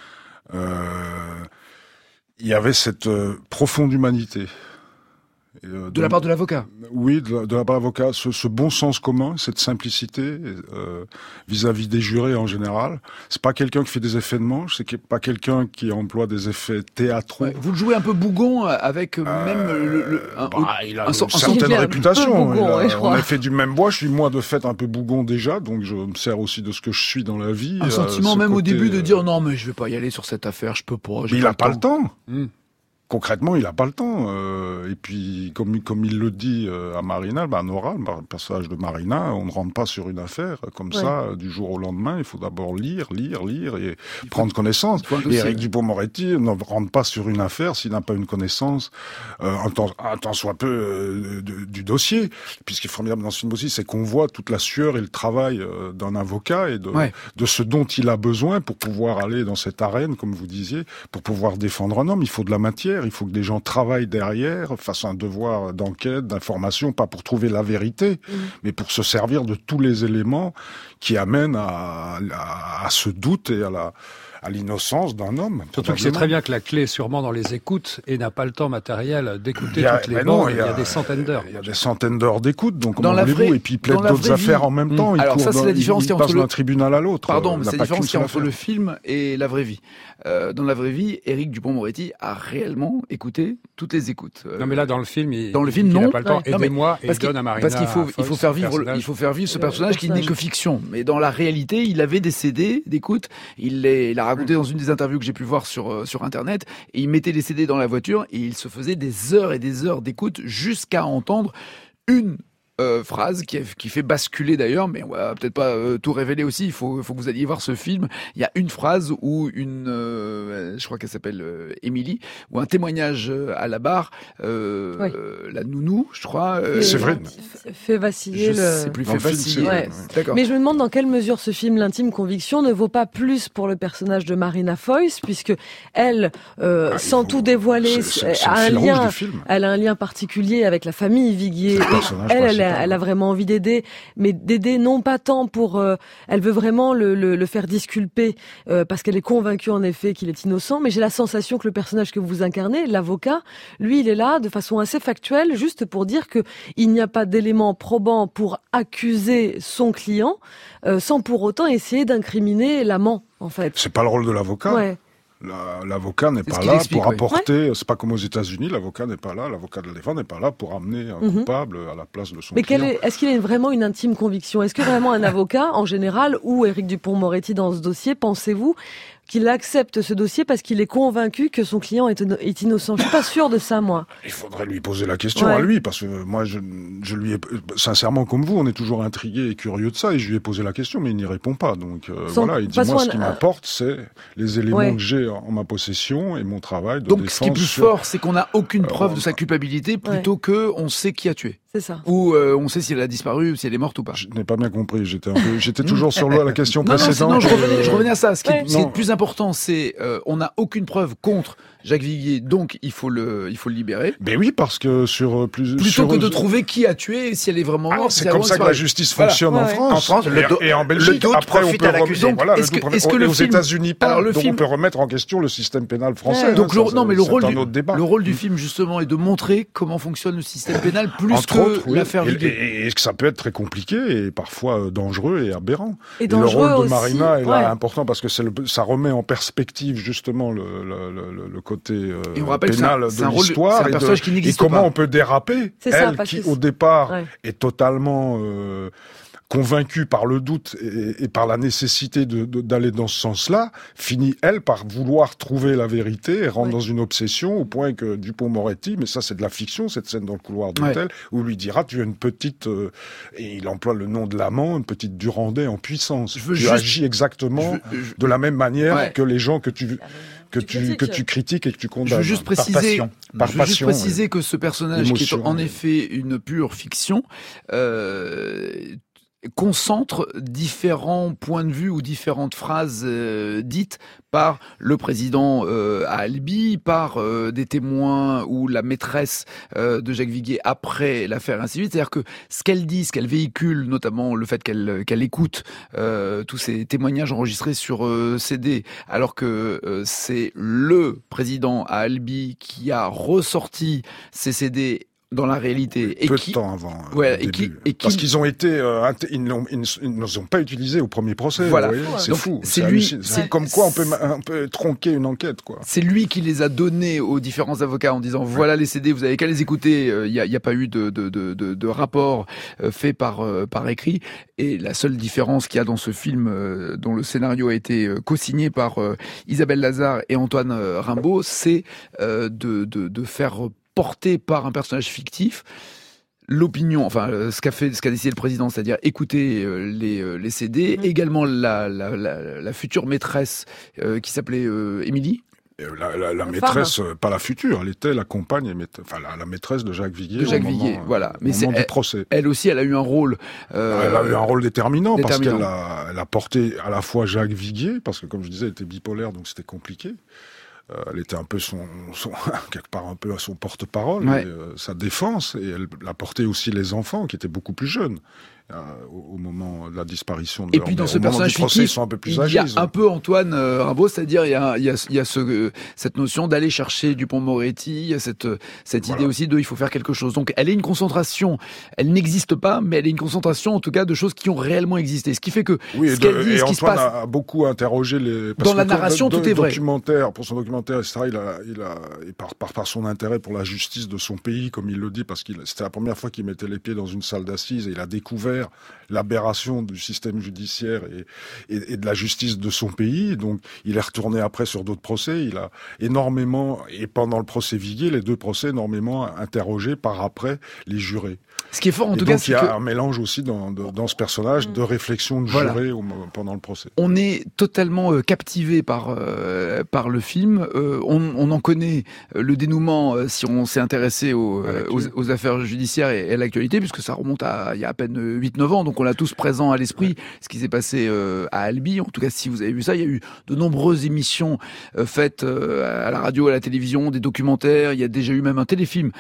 il y avait cette profonde humanité. De la part de l'avocat? Oui, de la part de l'avocat. Ce bon sens commun, cette simplicité vis-à-vis des jurés en général. C'est pas quelqu'un qui fait des effets de manche, c'est pas quelqu'un qui emploie des effets théâtraux. Ouais, vous le jouez un peu bougon avec il a une certaine réputation. On est fait du même bois. Je suis moi de fait un peu bougon déjà, donc je me sers aussi de ce que je suis dans la vie. Un sentiment même au début de dire non mais je vais pas y aller sur cette affaire, je peux pas. Il a pas le temps. Concrètement, il a pas le temps. Et puis, comme il le dit à Marina, Nora, le personnage de Marina, on ne rentre pas sur une affaire comme ça du jour au lendemain. Il faut d'abord lire et prendre connaissance. Et Éric Dupond-Moretti ne rentre pas sur une affaire s'il n'a pas une connaissance un tant soit peu du dossier. Puis ce qui est formidable dans ce film aussi, c'est qu'on voit toute la sueur et le travail d'un avocat et de ce dont il a besoin pour pouvoir aller dans cette arène, comme vous disiez, pour pouvoir défendre un homme. Il faut de la matière. derrière. Il faut que des gens travaillent derrière, fassent un devoir d'enquête, d'information, pas pour trouver la vérité, mais pour se servir de tous les éléments qui amènent à ce doute et à l'innocence d'un homme. Surtout que c'est très bien que la clé est sûrement dans les écoutes et n'a pas le temps matériel d'écouter toutes les bandes. Il y a des centaines d'heures. Il y a des centaines d'heures d'écoute, donc comment voulez-vous? Et puis il plaide d'autres affaires en même temps. Alors ça, c'est la différence il passe d'un tribunal à l'autre. Pardon, mais c'est la différence qu'il y a entre le film et la vraie vie. Dans la vraie vie, Éric Dupond-Moretti a réellement écouté toutes les écoutes. Non, mais là, dans le film, il non. n'a pas le temps. Aidez-moi, et il donne à Marina. Parce qu'il faut faire vivre ce personnage qui n'est que fiction. Mais dans la réalité, il avait des CD d'écoute. Il a raconté dans une des interviews que j'ai pu voir sur Internet, et il mettait les CD dans la voiture et il se faisait des heures et des heures d'écoute jusqu'à entendre une phrase qui fait basculer d'ailleurs, mais on va peut-être pas tout révéler aussi, il faut que vous alliez voir ce film. Il y a une phrase où je crois qu'elle s'appelle Émilie, ou un témoignage à la barre, la nounou, je crois. C'est vrai. Fait vaciller c'est plus fait vaciller. Ouais. D'accord. Mais je me demande dans quelle mesure ce film, L'intime conviction, ne vaut pas plus pour le personnage de Marina Foïs, puisque elle, sans tout dévoiler, elle a un lien particulier avec la famille Viguier. Elle a vraiment envie d'aider, mais d'aider non pas tant pour... elle veut vraiment le faire disculper, parce qu'elle est convaincue en effet qu'il est innocent, mais j'ai la sensation que le personnage que vous incarnez, l'avocat, lui, il est là de façon assez factuelle, juste pour dire que il n'y a pas d'éléments probants pour accuser son client, sans pour autant essayer d'incriminer l'amant, en fait. C'est pas le rôle de l'avocat. Ouais. L'avocat n'est pas là pour apporter, c'est pas comme aux États-Unis, l'avocat n'est pas là, l'avocat de la défense n'est pas là pour amener un coupable à la place de son client. Mais est-ce qu'il a vraiment une intime conviction? Est-ce que vraiment un avocat, en général, ou Éric Dupond-Moretti dans ce dossier, pensez-vous qu'il accepte ce dossier parce qu'il est convaincu que son client est innocent? Je suis pas sûr de ça, moi. Il faudrait lui poser la question à lui, parce que moi, je lui ai, sincèrement comme vous, on est toujours intrigué et curieux de ça, et je lui ai posé la question, mais il n'y répond pas. Donc voilà, il dit, moi, ce qui m'importe, c'est les éléments que j'ai en ma possession et mon travail de défense. Donc ce qui est plus fort, c'est qu'on n'a aucune preuve de sa culpabilité, plutôt que on sait qui a tué. C'est ça. Ou on sait si elle a disparu ou si elle est morte ou pas. Je n'ai pas bien compris. J'étais toujours sur la question précédente. Non, je revenais à ça. Ce qui est plus important, c'est on n'a aucune preuve contre Jacques Viguier, donc il faut le libérer. Mais oui, parce que plutôt que de trouver qui a tué, si elle est vraiment morte. C'est comme ça que la justice fonctionne en France. En France, et en Belgique. Après, on peut est-ce que aux États-Unis pas. Donc on peut remettre en question le système pénal français. Donc le rôle du film justement est de montrer comment fonctionne le système pénal plus que l'affaire Viguier. Et que ça peut être très compliqué et parfois dangereux et aberrant. Et le rôle de Marina est là important parce que ça remet en perspective justement le côté pénal de l'histoire et comment on peut déraper. Elle qui au départ est totalement convaincue par le doute et par la nécessité d'aller dans ce sens-là, finit, elle, par vouloir trouver la vérité et rentre dans une obsession au point que Dupond-Moretti, mais ça c'est de la fiction, cette scène dans le couloir d'hôtel, où lui dira, tu as une petite, et il emploie le nom de l'amant, une petite Durandais en puissance. Tu agis exactement de la même manière que les gens que tu critiques et que tu condamnes. Je veux juste préciser que ce personnage, qui est en effet une pure fiction, concentre différents points de vue ou différentes phrases dites par le président à Albi, par des témoins ou la maîtresse de Jacques Viguier après l'affaire, ainsi de suite. C'est-à-dire que ce qu'elle dit, ce qu'elle véhicule, notamment le fait qu'elle écoute tous ces témoignages enregistrés sur CD, alors que c'est le président à Albi qui a ressorti ces CD dans la réalité. Peu de temps avant. Parce qu'ils ont été, ils ne les ont pas utilisés au premier procès. Voilà. C'est fou. C'est comme quoi on peut tronquer une enquête, quoi. C'est lui qui les a donnés aux différents avocats en disant voilà les CD, vous avez qu'à les écouter. Il y a pas eu de rapport fait par écrit. Et la seule différence qu'il y a dans ce film, dont le scénario a été co-signé par Isabelle Lazare et Antoine Rimbaud, c'est de faire porté par un personnage fictif, l'opinion, enfin ce qu'a décidé le président, c'est-à-dire écouter les CD, également la future maîtresse qui s'appelait Émilie. La maîtresse, pas la future, elle était la compagne, la maîtresse de Jacques Viguier. Voilà. Mais au moment du procès. Elle aussi, elle a eu un rôle. Elle a eu un rôle déterminant. Parce qu'elle a porté à la fois Jacques Viguier, parce que comme je disais, elle était bipolaire, donc c'était compliqué. Elle était un peu quelque part un peu à son porte-parole, sa défense, et elle apportait aussi les enfants qui étaient beaucoup plus jeunes. Au moment de la disparition de et puis dans ce personnage fictif, il y a un peu Antoine Rimbaud, c'est-à-dire il y a cette notion d'aller chercher Dupond-Moretti, il y a cette idée aussi de il faut faire quelque chose. Donc elle est une concentration, elle n'existe pas, mais elle est une concentration en tout cas de choses qui ont réellement existé. Ce qui fait que ce qu'elle dit, ce qui se passe, a beaucoup interrogé dans la narration, tout est vrai. Pour son documentaire, etc., il par son intérêt pour la justice de son pays, comme il le dit, parce que c'était la première fois qu'il mettait les pieds dans une salle d'assises et il a découvert l'aberration du système judiciaire et de la justice de son pays. Donc, il est retourné après sur d'autres procès. Il a énormément, et pendant le procès Viguier, les deux procès, énormément interrogé par après les jurés. Ce qui est fort, en tout cas, c'est qu'il y a un mélange aussi dans ce personnage de réflexion de jurés pendant le procès. On est totalement captivé par le film. On en connaît le dénouement si on s'est intéressé aux affaires judiciaires et à l'actualité, puisque ça remonte il y a à peine 8-9 ans, donc on l'a tous présent à l'esprit, ce qui s'est passé à Albi. En tout cas, si vous avez vu ça, il y a eu de nombreuses émissions faites à la radio, à la télévision, des documentaires, il y a déjà eu même un téléfilm.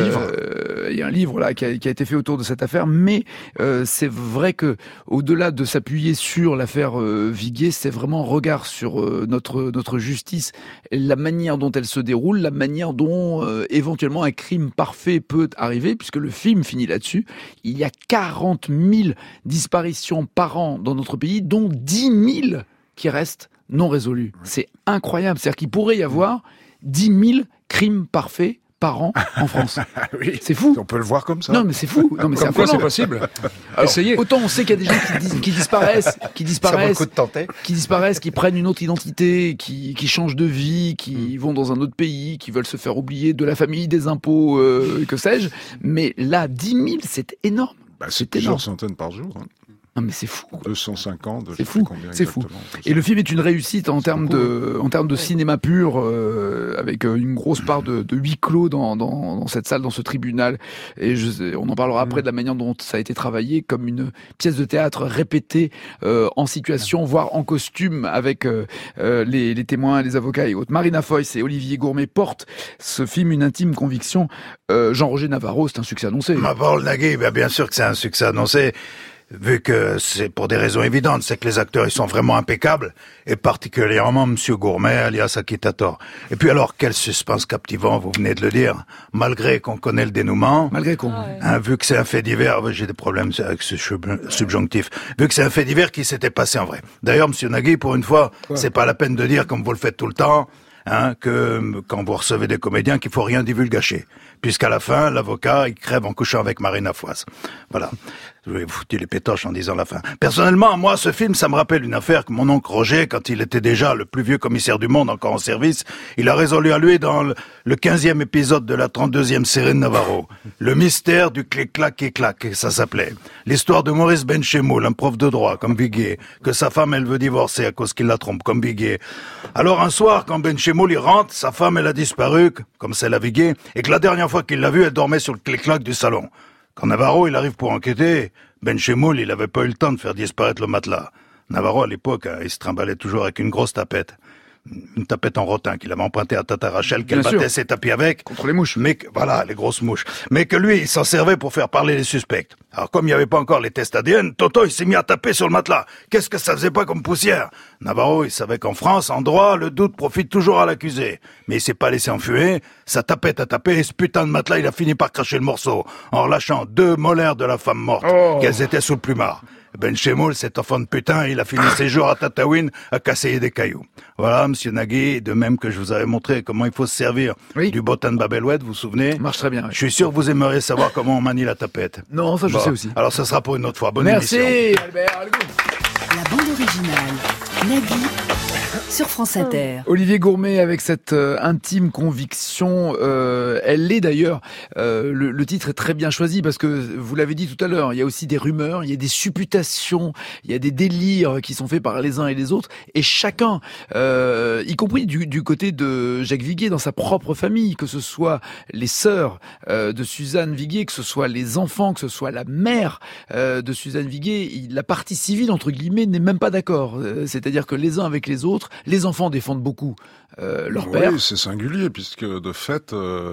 Il y a un livre là qui a été fait autour de cette affaire, mais c'est vrai que au-delà de s'appuyer sur l'affaire Viguier, c'est vraiment un regard sur notre justice, la manière dont elle se déroule, la manière dont éventuellement un crime parfait peut arriver, puisque le film finit là-dessus. Il y a 40 000 disparitions par an dans notre pays, dont 10 000 qui restent non résolues. C'est incroyable, c'est-à-dire qu'il pourrait y avoir 10 000 crimes parfaits par an en France. Oui, c'est fou. On peut le voir comme ça. Non, mais c'est fou. Non, mais comme quoi c'est possible. Essayez. Autant on sait qu'il y a des gens qui disparaissent, Ça vaut le coup de tenter. qui prennent une autre identité, qui changent de vie, qui vont dans un autre pays, qui veulent se faire oublier de la famille, des impôts, que sais-je. Mais là, 10 000, c'est énorme. C'est plusieurs centaines par jour. Non mais c'est fou. 250. C'est fou. C'est fou. Et le film est une réussite en termes de cinéma pur, avec une grosse part de huis clos dans cette salle, dans ce tribunal. Et on en parlera après de la manière dont ça a été travaillé, comme une pièce de théâtre répétée en situation, voire en costume, avec les témoins, les avocats et autres. Marina Foïs et Olivier Gourmet portent ce film Une intime conviction. Jean-Roger Navarro, c'est un succès annoncé. Paul Nagui, bien sûr que c'est un succès annoncé. Vu que c'est pour des raisons évidentes, c'est que les acteurs ils sont vraiment impeccables, et particulièrement Monsieur Gourmet, alias Akitator. Et puis alors, quel suspense captivant, vous venez de le dire, malgré qu'on connaît le dénouement. Malgré qu'on. Vu que c'est un fait divers, j'ai des problèmes avec ce subjonctif. Vu que c'est un fait divers qui s'était passé en vrai. D'ailleurs, Monsieur Nagui, pour une fois, c'est pas la peine de dire, comme vous le faites tout le temps, que quand vous recevez des comédiens, qu'il faut rien divulgacher. Puisqu'à la fin, l'avocat, il crève en couchant avec Marina Foïs. Voilà. Je vais vous foutre les pétoches en disant la fin. Personnellement, moi, ce film, ça me rappelle une affaire que mon oncle Roger, quand il était déjà le plus vieux commissaire du monde, encore en service, il a résolu à lui dans le 15e épisode de la 32e série de Navarro. Le mystère du clic-clac et clac, ça s'appelait. L'histoire de Maurice Benchemoul, un prof de droit, comme Viguier, que sa femme, elle veut divorcer à cause qu'il la trompe, comme Viguier. Alors, un soir, quand Benchemoul y rentre, sa femme, elle a disparu, comme celle à Viguier, et que la dernière fois qu'il l'a vue, elle dormait sur le clic-clac du salon. Quand Navarro, il arrive pour enquêter, Benchemoul, il avait pas eu le temps de faire disparaître le matelas. Navarro, à l'époque, il se trimballait toujours avec une grosse tapette. Une tapette en rotin qu'il avait empruntée à Tata Rachel, qu'elle battait ses tapis avec. Contre les mouches. Mais voilà, les grosses mouches. Mais que lui, il s'en servait pour faire parler les suspects. Alors comme il n'y avait pas encore les tests ADN, Toto, il s'est mis à taper sur le matelas. Qu'est-ce que ça faisait pas comme poussière? Navarro, il savait qu'en France, en droit, le doute profite toujours à l'accusé. Mais il s'est pas laissé enfuir. Sa tapette a tapé et ce putain de matelas, il a fini par cracher le morceau. En relâchant 2 molaires de la femme morte. Qu'elles étaient sous le plumard. Benchemoul, cet enfant de putain, il a fini ses jours à Tataouine à casser des cailloux. Voilà, Monsieur Nagui, de même que je vous avais montré comment il faut se servir du botin de Babelouette, vous vous souvenez? Ça marche très bien. Oui. Je suis sûr que vous aimeriez savoir comment on manie la tapette. Non, ça je sais aussi. Alors ça sera pour une autre fois. Bonne émission. Merci Albert. La bande originale, Nagui, sur France Inter. Olivier Gourmet avec cette intime conviction, elle l'est d'ailleurs, le titre est très bien choisi parce que, vous l'avez dit tout à l'heure, il y a aussi des rumeurs, il y a des supputations, il y a des délires qui sont faits par les uns et les autres, et chacun, y compris du côté de Jacques Viguier dans sa propre famille, que ce soit les sœurs de Suzanne Viguier, que ce soit les enfants, que ce soit la mère de Suzanne Viguier, la partie civile, entre guillemets, n'est même pas d'accord. C'est-à-dire que les uns avec les autres, Les enfants défendent beaucoup leur père. Oui, c'est singulier, puisque de fait,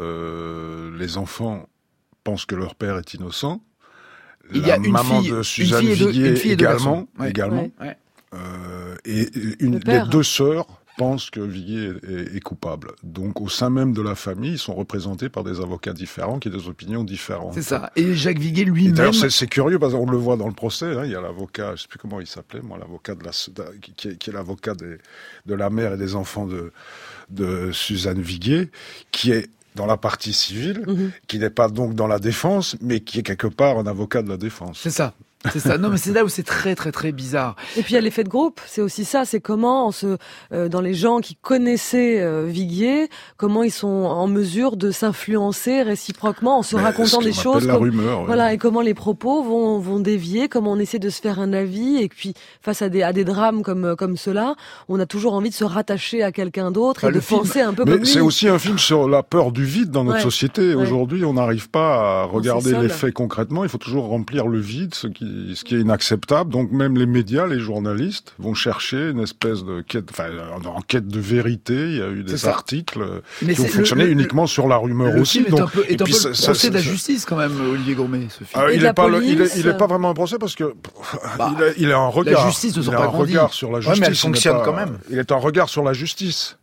les enfants pensent que leur père est innocent. Il y a maman de Suzanne Viguier également. Ouais. Ouais. Et les deux sœurs pensent que Viguier est coupable. Donc, au sein même de la famille, ils sont représentés par des avocats différents qui ont des opinions différentes. C'est ça. Et Jacques Viguier lui-même... D'ailleurs, c'est curieux, parce qu'on le voit dans le procès, hein, il y a l'avocat, je sais plus comment il s'appelait, moi, l'avocat qui est l'avocat de la mère et des enfants de Suzanne Viguier, qui est dans la partie civile, qui n'est pas donc dans la défense, mais qui est quelque part un avocat de la défense. C'est ça. C'est ça. Non, mais c'est là où c'est très, très, très bizarre. Et puis il y a l'effet de groupe. C'est aussi ça. C'est comment dans les gens qui connaissaient Viguier, comment ils sont en mesure de s'influencer réciproquement en se racontant des choses. La rumeur. Voilà. Et comment les propos vont dévier, comment on essaie de se faire un avis. Et puis face à des drames comme ceux-là, on a toujours envie de se rattacher à quelqu'un d'autre et de penser un peu comme lui. Mais c'est aussi un film sur la peur du vide dans notre société. Aujourd'hui, on n'arrive pas à regarder les faits concrètement. Il faut toujours remplir le vide, ce qui est inacceptable. Donc même les médias, les journalistes vont chercher une espèce de quête, en quête de vérité. Il y a eu des articles qui ont fonctionné uniquement sur la rumeur aussi. Le film est un peu le procès de la justice quand même, Olivier Gourmet, ce film. Il est pas vraiment un procès parce que il est un regard. La justice ne sont pas grandis. Sur la justice. Ouais, mais elle fonctionne quand même. Il est un regard sur la justice.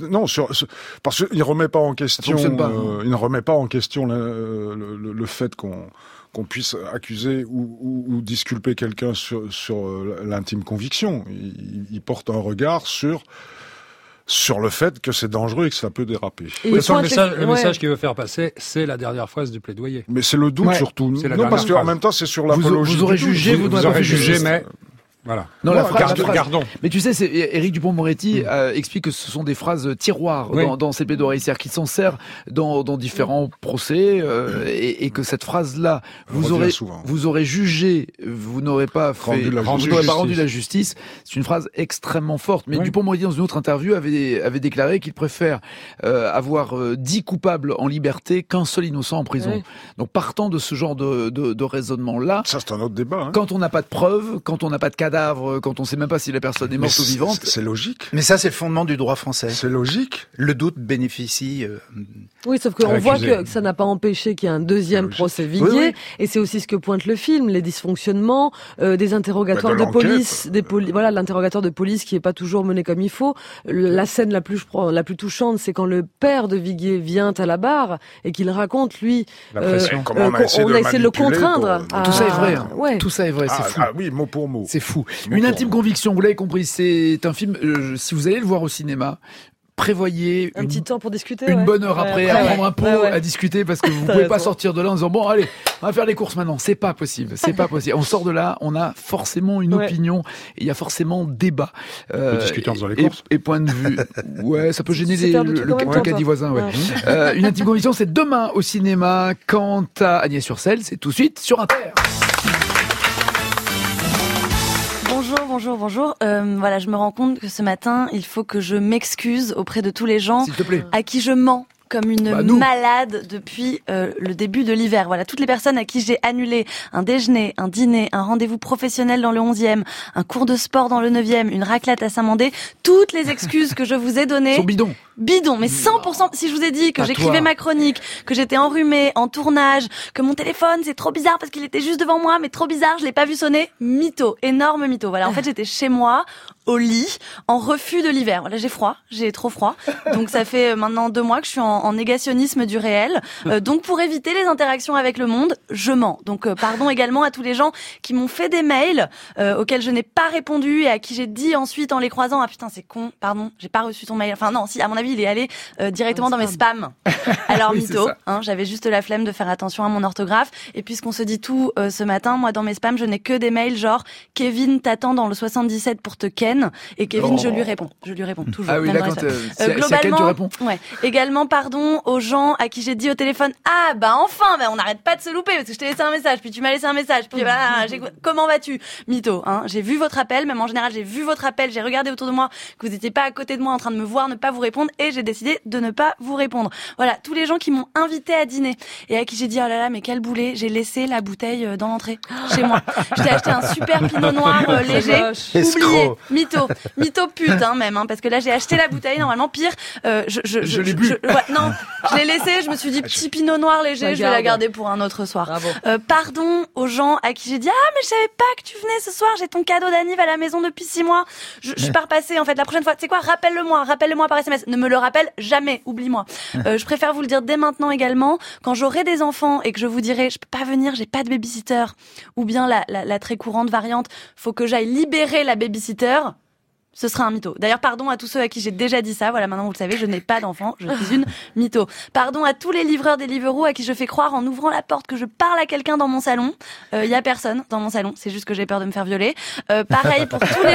Parce qu'il remet pas en question. Il ne remet pas en question le fait qu'on puisse accuser ou disculper quelqu'un sur l'intime conviction. Il porte un regard sur le fait que c'est dangereux et que ça peut déraper. Le message qu'il veut faire passer, c'est la dernière phrase du plaidoyer. Mais c'est le doute surtout. Non, parce qu'en même temps, c'est sur l'apologie. Vous aurez jugé, vous n'aurez pas fait juger, mais... Voilà. Non, la phrase. Gardons. Mais tu sais, Éric Dupond-Moretti explique que ce sont des phrases tiroirs dans ses plaidoiries, c'est-à-dire qu'il s'en sert dans différents procès et que cette phrase-là, vous aurez jugé, vous n'aurez pas rendu la justice. C'est une phrase extrêmement forte. Mais Dupond-Moretti, dans une autre interview, avait déclaré qu'il préfère avoir 10 coupables en liberté qu'un seul innocent en prison. Oui. Donc, partant de ce genre de raisonnement-là, ça c'est un autre débat. Quand on n'a pas de preuves, quand on n'a pas de cadavre, quand on sait même pas si la personne est morte ou vivante. C'est logique. Mais ça, c'est le fondement du droit français. C'est logique. Le doute bénéficie. Oui, sauf qu'on voit que ça n'a pas empêché qu'il y ait un deuxième procès Viguier. Oui. Et c'est aussi ce que pointe le film, les dysfonctionnements, des interrogatoires de police, voilà, l'interrogatoire de police qui est pas toujours mené comme il faut. La scène la plus touchante, c'est quand le père de Viguier vient à la barre et qu'il raconte, lui, comment on a essayé de le contraindre. Tout ça est vrai. Ouais. Tout ça est vrai, c'est fou. Ah oui, mot pour mot. C'est fou. Une intime conviction, vous l'avez compris, c'est un film, si vous allez le voir au cinéma, prévoyez un petit temps pour discuter, une bonne heure après, à prendre un pot, à discuter, parce que vous pouvez pas sortir de là en disant bon allez, on va faire les courses maintenant. C'est pas possible. On sort de là, on a forcément une opinion et il y a forcément débat. Discuter en faisant les courses. Et point de vue. Ça peut gêner le caddie voisin. Une intime conviction, c'est demain au cinéma. Quant à Agnès-sur-Celle, c'est tout de suite sur Inter. Bonjour. Voilà, je me rends compte que ce matin, il faut que je m'excuse auprès de tous les gens à qui je mens comme une malade depuis le début de l'hiver. Voilà, toutes les personnes à qui j'ai annulé un déjeuner, un dîner, un rendez-vous professionnel dans le 11e, un cours de sport dans le 9e, une raclette à Saint-Mandé, toutes les excuses que je vous ai données... sont bidons. Bidon, mais 100%. Si je vous ai dit que j'écrivais ma chronique, que j'étais enrhumée, en tournage, que mon téléphone, c'est trop bizarre parce qu'il était juste devant moi, mais trop bizarre, je l'ai pas vu sonner. Mytho, énorme mytho. Voilà, en fait, j'étais chez moi, au lit, en refus de l'hiver. Voilà, j'ai trop froid. Donc ça fait maintenant 2 mois que je suis en négationnisme du réel. Donc pour éviter les interactions avec le monde, je mens. Donc pardon également à tous les gens qui m'ont fait des mails auxquels je n'ai pas répondu et à qui j'ai dit ensuite en les croisant, ah putain, c'est con, pardon, j'ai pas reçu ton mail. Enfin non, si, à mon avis, il est allé directement dans mes spams. Alors mytho, j'avais juste la flemme de faire attention à mon orthographe. Et puisqu'on se dit tout ce matin, moi dans mes spams, je n'ai que des mails genre Kevin t'attend dans le 77 pour te ken. Et Kevin, je lui réponds toujours. Ah oui, là quand globalement, Ken, tu réponds. Ouais. Également, pardon aux gens à qui j'ai dit au téléphone, ah bah enfin, on n'arrête pas de se louper parce que je t'ai laissé un message, puis tu m'as laissé un message, puis comment vas-tu, mytho. J'ai vu votre appel, même en général, j'ai vu votre appel, j'ai regardé autour de moi que vous n'étiez pas à côté de moi en train de me voir, ne pas vous répondre, et j'ai décidé de ne pas vous répondre. Voilà, tous les gens qui m'ont invité à dîner et à qui j'ai dit oh là là mais quel boulet, j'ai laissé la bouteille dans l'entrée chez moi. Je t'ai acheté un super pinot noir léger, oublié, mytho pute, même, parce que là, j'ai acheté la bouteille, normalement, pire, je l'ai bu. Non, je l'ai laissé, je me suis dit, petit pinot noir léger, je vais la garder pour un autre soir. Pardon aux gens à qui j'ai dit, mais je savais pas que tu venais ce soir, j'ai ton cadeau d'anniv à la maison depuis 6 mois. Je suis pas repassée, en fait, la prochaine fois, tu sais quoi, rappelle-le-moi par SMS. Ne me le rappelle jamais, oublie-moi. Je préfère vous le dire dès maintenant également, quand j'aurai des enfants et que je vous dirai, je peux pas venir, j'ai pas de babysitter, ou bien la très courante variante, faut que j'aille libérer la babysitter, ce sera un mytho. D'ailleurs, pardon à tous ceux à qui j'ai déjà dit ça. Voilà, maintenant vous le savez, je n'ai pas d'enfant, je suis une mytho. Pardon à tous les livreurs des Deliveroo à qui je fais croire en ouvrant la porte que je parle à quelqu'un dans mon salon. Il y a personne dans mon salon, c'est juste que j'ai peur de me faire violer. Pareil pour tous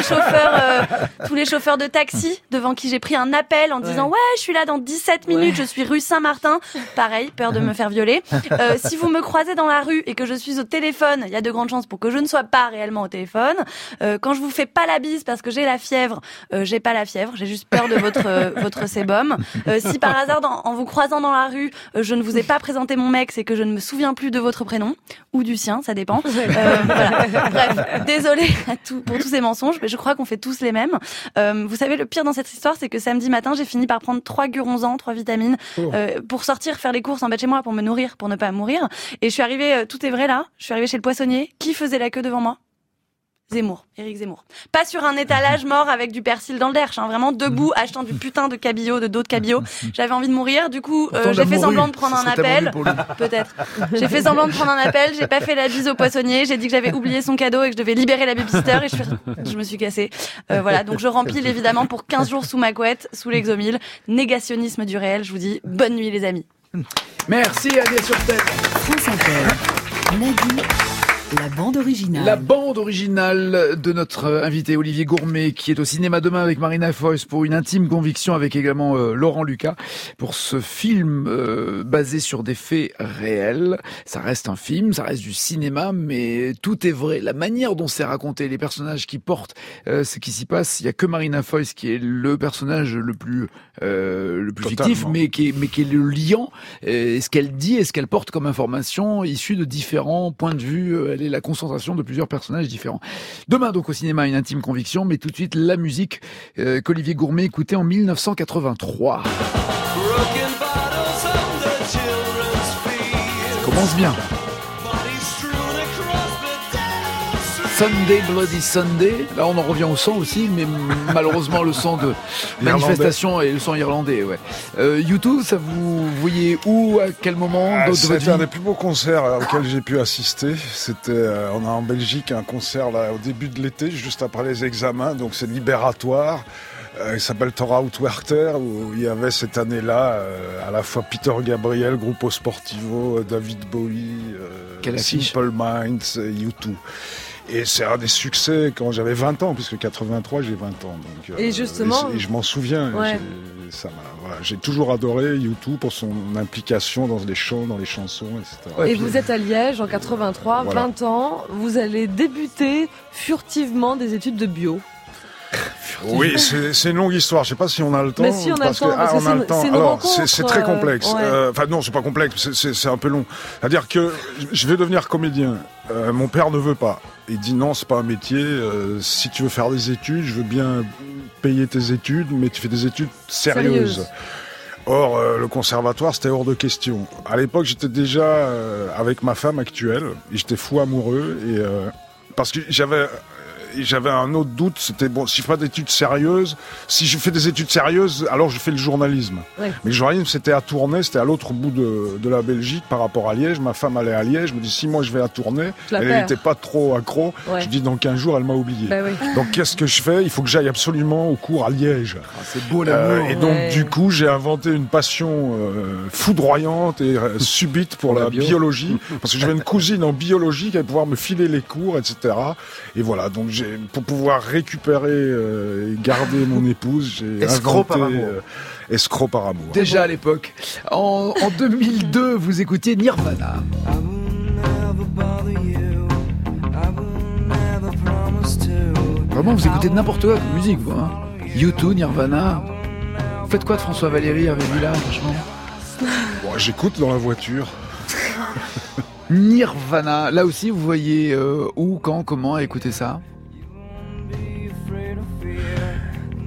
les chauffeurs de taxi devant qui j'ai pris un appel en disant ouais, je suis là dans 17 minutes, je suis rue Saint-Martin. Pareil, peur de me faire violer. Si vous me croisez dans la rue et que je suis au téléphone, il y a de grandes chances pour que je ne sois pas réellement au téléphone. Quand je vous fais pas la bise parce que j'ai la fièvre, j'ai pas la fièvre, j'ai juste peur de votre sébum. Si par hasard, en vous croisant dans la rue, je ne vous ai pas présenté mon mec, c'est que je ne me souviens plus de votre prénom ou du sien, ça dépend. Voilà. Bref, désolée pour tous ces mensonges, mais je crois qu'on fait tous les mêmes. Vous savez, le pire dans cette histoire, c'est que samedi matin, j'ai fini par prendre 3 Guronzan, 3 vitamines, pour sortir faire les courses en bas de chez moi, pour me nourrir, pour ne pas mourir. Et je suis arrivée, tout est vrai là, je suis arrivée chez le poissonnier. Qui faisait la queue devant moi ? Éric Zemmour. Pas sur un étalage mort avec du persil dans le derche, vraiment debout, achetant du putain de cabillaud, de dos de cabillaud. J'avais envie de mourir, du coup, j'ai fait semblant de prendre un appel. Peut-être. J'ai fait semblant de prendre un appel, j'ai pas fait la bise au poissonnier, j'ai dit que j'avais oublié son cadeau et que je devais libérer la babysitter et je me suis cassée. Voilà, donc je rempile évidemment pour 15 jours sous ma couette, sous l'Exomil. Négationnisme du réel, je vous dis bonne nuit les amis. Merci Agnès Sur-Tête. France Inter. Nagui. La bande originale. La bande originale de notre invité Olivier Gourmet, qui est au cinéma demain avec Marina Foïs pour Une intime conviction, avec également Laurent Lucas, pour ce film basé sur des faits réels. Ça reste un film, ça reste du cinéma, mais tout est vrai. La manière dont c'est raconté, les personnages qui portent ce qui s'y passe, il y a que Marina Foïs qui est le personnage le plus fictif, mais qui est le liant. Et ce qu'elle dit et ce qu'elle porte comme information issue de différents points de vue. Elle est la concentration de plusieurs personnages différents. Demain donc au cinéma Une intime conviction, mais tout de suite la musique qu'Olivier Gourmet écoutait en 1983. Ça commence bien. Sunday, Bloody Sunday. Là, on en revient au sang aussi, mais malheureusement, le sang de manifestation et le sang irlandais, U2, ça vous voyez où, à quel moment de votre vie ? C'était un des plus beaux concerts auxquels j'ai pu assister. C'était, on a en Belgique un concert là, au début de l'été, juste après les examens, donc c'est libératoire. Il s'appelle Tora Outwerter, où il y avait cette année-là à la fois Peter Gabriel, Gruppo Sportivo, David Bowie, Simple Minds, U2. Et c'est un des succès quand j'avais 20 ans, puisque 83, j'ai 20 ans. Donc, et justement... Et je m'en souviens. Ouais. J'ai toujours adoré U2 pour son implication dans les chants, dans les chansons, etc. Et vous êtes à Liège en 83, voilà. 20 ans. Vous allez débuter furtivement des études de bio. Oui, c'est une longue histoire. Je sais pas si on a le temps. Mais si on a le temps, parce que on a le temps. Alors, c'est très complexe. Ouais. Enfin non, c'est pas complexe. C'est un peu long. C'est-à-dire que je vais devenir comédien. Mon père ne veut pas. Il dit non, c'est pas un métier. Si tu veux faire des études, je veux bien payer tes études, mais tu fais des études sérieuses. Or, le conservatoire, c'était hors de question. À l'époque, j'étais déjà avec ma femme actuelle, et j'étais fou amoureux, et parce que j'avais un autre doute, c'était bon, si je fais pas d'études sérieuses, si je fais des études sérieuses, alors je fais le journalisme. Ouais. Mais le journalisme, c'était à Tournai, c'était à l'autre bout de la Belgique par rapport à Liège. Ma femme allait à Liège, je me dis si moi je vais à Tournai, elle n'était pas trop accro. Ouais. Je dis dans 15 jours, elle m'a oublié. Bah oui. Donc qu'est-ce que je fais ? Il faut que j'aille absolument au cours à Liège. C'est beau l'amour. Et donc du coup, j'ai inventé une passion foudroyante et subite pour la biologie, parce que j'avais une cousine en biologie qui allait pouvoir me filer les cours, etc. Et voilà, donc pour pouvoir récupérer et garder mon épouse, j'ai inventé Escroc par amour. Déjà à l'époque. En 2002, vous écoutiez Nirvana. Vraiment, vous écoutez de n'importe quoi comme musique, vous. Hein. U2, Nirvana. Vous faites quoi de François Valéry, Hervé Villard, franchement ? Bon, j'écoute dans la voiture. Nirvana. Là aussi, vous voyez où, quand, comment écouter ça ?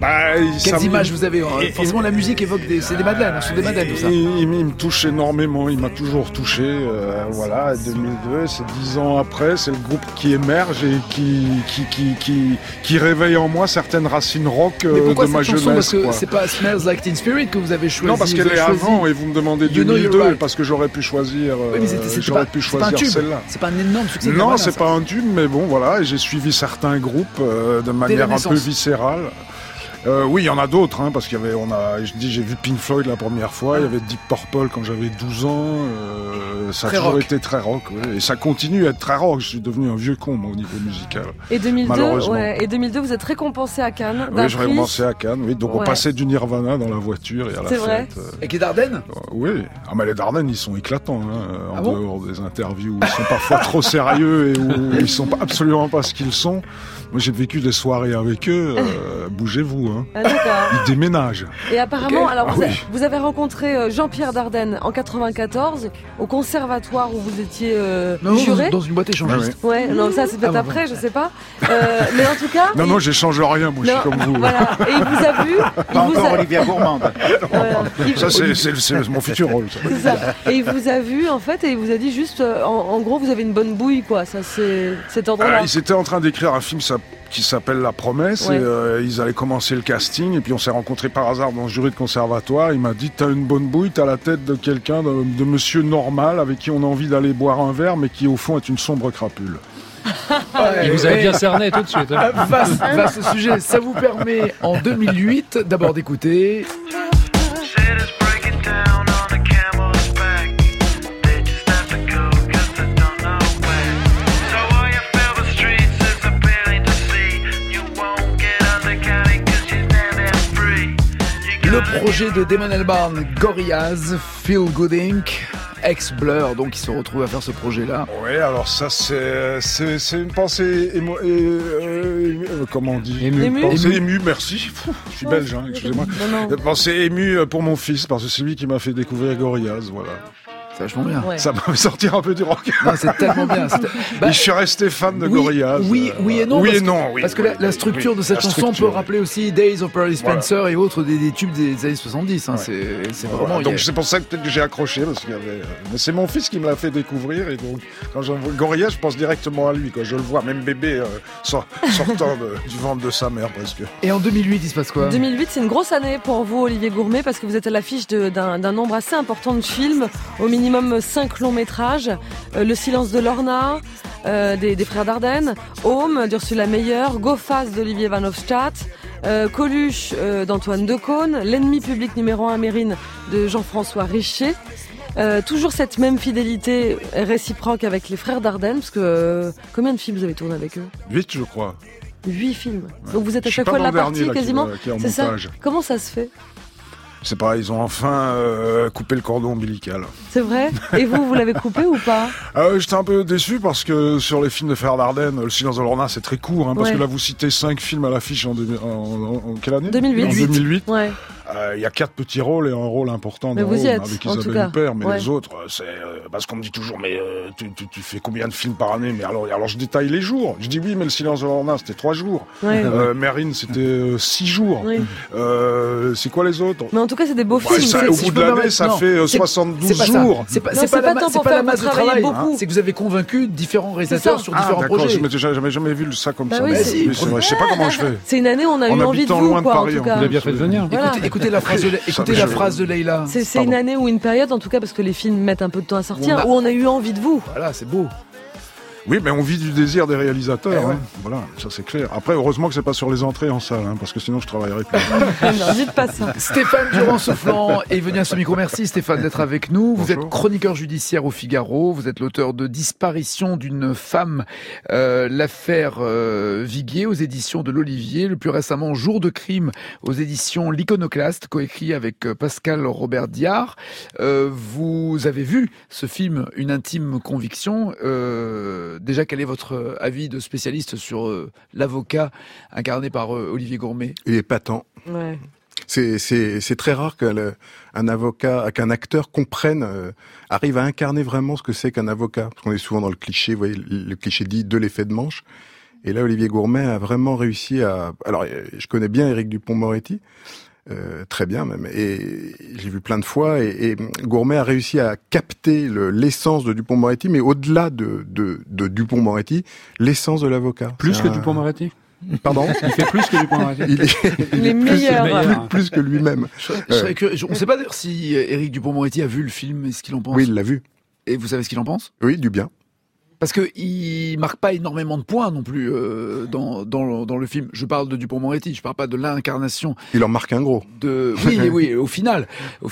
Quelles images vous avez? Forcément, la musique évoque c'est des madeleines, ce sont des madeleines, tout ça. Il me touche énormément, il m'a toujours touché. Voilà, 2002, c'est 10 ans après, c'est le groupe qui émerge et qui réveille en moi certaines racines rock de ma jeunesse. Parce que c'est pas Smells Like Teen Spirit que vous avez choisi. Non, parce qu'elle est avant, et vous me demandez 2002, parce que j'aurais pu choisir, celle-là. C'est pas un énorme succès. Non, c'est pas un tube, mais bon, voilà, et j'ai suivi certains groupes de manière un peu viscérale. Oui, il y en a d'autres, parce qu'il y avait, j'ai vu Pink Floyd la première fois, il y avait Deep Purple quand j'avais 12 ans, ça a toujours été très rock, ouais, et ça continue à être très rock. Je suis devenu un vieux con, moi, au niveau musical. Et 2002, vous êtes récompensé à Cannes. Oui, je récompensé à Cannes, oui, donc on passait du Nirvana dans la voiture et à la fête. C'est vrai. Avec les Dardennes? Oui, mais les Dardennes, ils sont éclatants, en dehors des interviews où ils sont parfois trop sérieux et où ils sont absolument pas ce qu'ils sont. Moi, j'ai vécu des soirées avec eux, bougez-vous, Ah, d'accord. Ils déménagent. Et apparemment, alors vous avez rencontré Jean-Pierre Dardenne en 94 au conservatoire où vous étiez juré. Dans une boîte échangiste. Ouais, non, ça c'est peut-être après, je sais pas. Mais en tout cas. Non, j'échange rien, moi, je suis comme vous. Voilà. Et il vous a vu. Pas encore Olivia Gourmande. Ça, c'est mon futur rôle. C'est ça. Et il vous a vu, en fait, et il vous a dit juste, en gros, vous avez une bonne bouille, quoi. Ça, c'est cet endroit-là. Ils étaient en train d'écrire un film qui s'appelle La Promesse, et ils allaient commencer le casting, et puis on s'est rencontrés par hasard dans le jury de conservatoire. Il m'a dit, t'as une bonne bouille, t'as la tête de quelqu'un, de monsieur normal, avec qui on a envie d'aller boire un verre, mais qui au fond est une sombre crapule. Il vous a bien cerné tout de suite. Vaste sujet. Ça vous permet, en 2008, d'abord d'écouter... Le projet de Damon Albarn, Gorillaz, Feel Good Inc., ex-Blur, donc il se retrouve à faire ce projet-là. Oui, alors ça c'est une pensée comment on dit, pensée émue, merci. Je suis belge, excusez-moi. Une pensée émue pour mon fils, parce que c'est lui qui m'a fait découvrir Gorillaz, voilà. C'est vachement bien. Ouais. Ça m'a fait sortir un peu du rock. Non, c'est tellement bien. Et je suis resté fan de Gorillaz. Oui et non. Parce que la structure de cette chanson peut rappeler aussi Days of Pearly Spencer et autres des tubes des années 70. C'est vraiment. Donc c'est pour ça que peut-être que j'ai accroché, parce qu'il y avait. Mais c'est mon fils qui me l'a fait découvrir, et donc quand j'en vois Gorillaz, je pense directement à lui. Quand je le vois, même bébé sortant du ventre de sa mère presque. Et en 2008, il se passe quoi? 2008, c'est une grosse année pour vous, Olivier Gourmet, parce que vous êtes à l'affiche d'un nombre assez important de films, au minimum 5 longs métrages, Le silence de Lorna, des frères Dardenne, Home d'Ursula Meyer, Go Fast d'Olivier Van Hofstadt, Coluche d'Antoine Decaune, L'ennemi public numéro 1 Mérine de Jean-François Richer. Toujours cette même fidélité réciproque avec les frères Dardenne, parce que combien de films vous avez tourné avec eux? 8, je crois. 8 films. Donc vous êtes à chaque fois de la partie quasiment. C'est ça. Comment ça se fait? C'est pas, ils ont enfin coupé le cordon ombilical. C'est vrai? Et vous l'avez coupé ou pas? J'étais un peu déçu parce que sur les films de frères Dardenne, Le silence de Lorna, c'est très court, parce que là vous citez 5 films à l'affiche en quelle année? 2008. En 2008. Ouais. Il y a 4 petits rôles et un rôle important dans Home avec Isabelle Huppert, mais les autres, c'est parce qu'on me dit toujours, mais tu fais combien de films par année? Mais alors je détaille les jours. Je dis oui, mais Le silence de Lorna, c'était 3 jours. Ouais. Mérine, c'était 6 jours. Oui. C'est quoi les autres? Mais en tout cas, c'est des beaux films. Ça, au bout de l'année, ça fait 72 jours. C'est pas la masse de travail. C'est que vous avez convaincu différents réalisateurs sur différents projets. J'avais jamais vu ça comme ça. Je sais pas comment je fais. C'est une année où on a eu envie de vous, quoi, en tout cas. Vous l'avez bien fait de venir. Écoutez la phrase de Leïla. C'est une année ou une période, en tout cas, parce que les films mettent un peu de temps à sortir, où on a eu envie de vous. Voilà, c'est beau. Oui, mais on vit du désir des réalisateurs. Voilà, ça c'est clair. Après, heureusement que c'est pas sur les entrées en salle, parce que sinon je travaillerais plus. Non, dites pas ça. Stéphane Durand-Soufflant est venu à ce micro. Merci Stéphane d'être avec nous. Vous êtes chroniqueur judiciaire au Figaro. Vous êtes l'auteur de Disparition d'une femme, l'affaire Viguier aux éditions de l'Olivier. Le plus récemment, Jour de crime aux éditions L'Iconoclaste, coécrit avec Pascal Robert Diard. Vous avez vu ce film, Une intime conviction. Déjà, quel est votre avis de spécialiste sur l'avocat incarné par Olivier Gourmet? Il est patent. Ouais. C'est très rare qu'un avocat, qu'un acteur comprenne, arrive à incarner vraiment ce que c'est qu'un avocat. Parce qu'on est souvent dans le cliché, vous voyez, le cliché dit de l'effet de manche. Et là, Olivier Gourmet a vraiment réussi à... Alors, je connais bien Éric Dupond-Moretti, très bien même, et j'ai vu plein de fois, et Gourmet a réussi à capter l'essence de Dupond-Moretti, mais au-delà de Dupond-Moretti, l'essence de l'avocat. Plus que Dupond-Moretti? Pardon? Il fait plus que Dupond-Moretti. Il est meilleurs. plus que lui-même. On ne sait pas d'ailleurs si Éric Dupond-Moretti a vu le film et ce qu'il en pense. Oui, il l'a vu. Et vous savez ce qu'il en pense? Oui, du bien. Parce que il marque pas énormément de points non plus dans le film. Je parle de Dupond-Moretti, je parle pas de l'incarnation. Il en marque un gros. Oui, au final.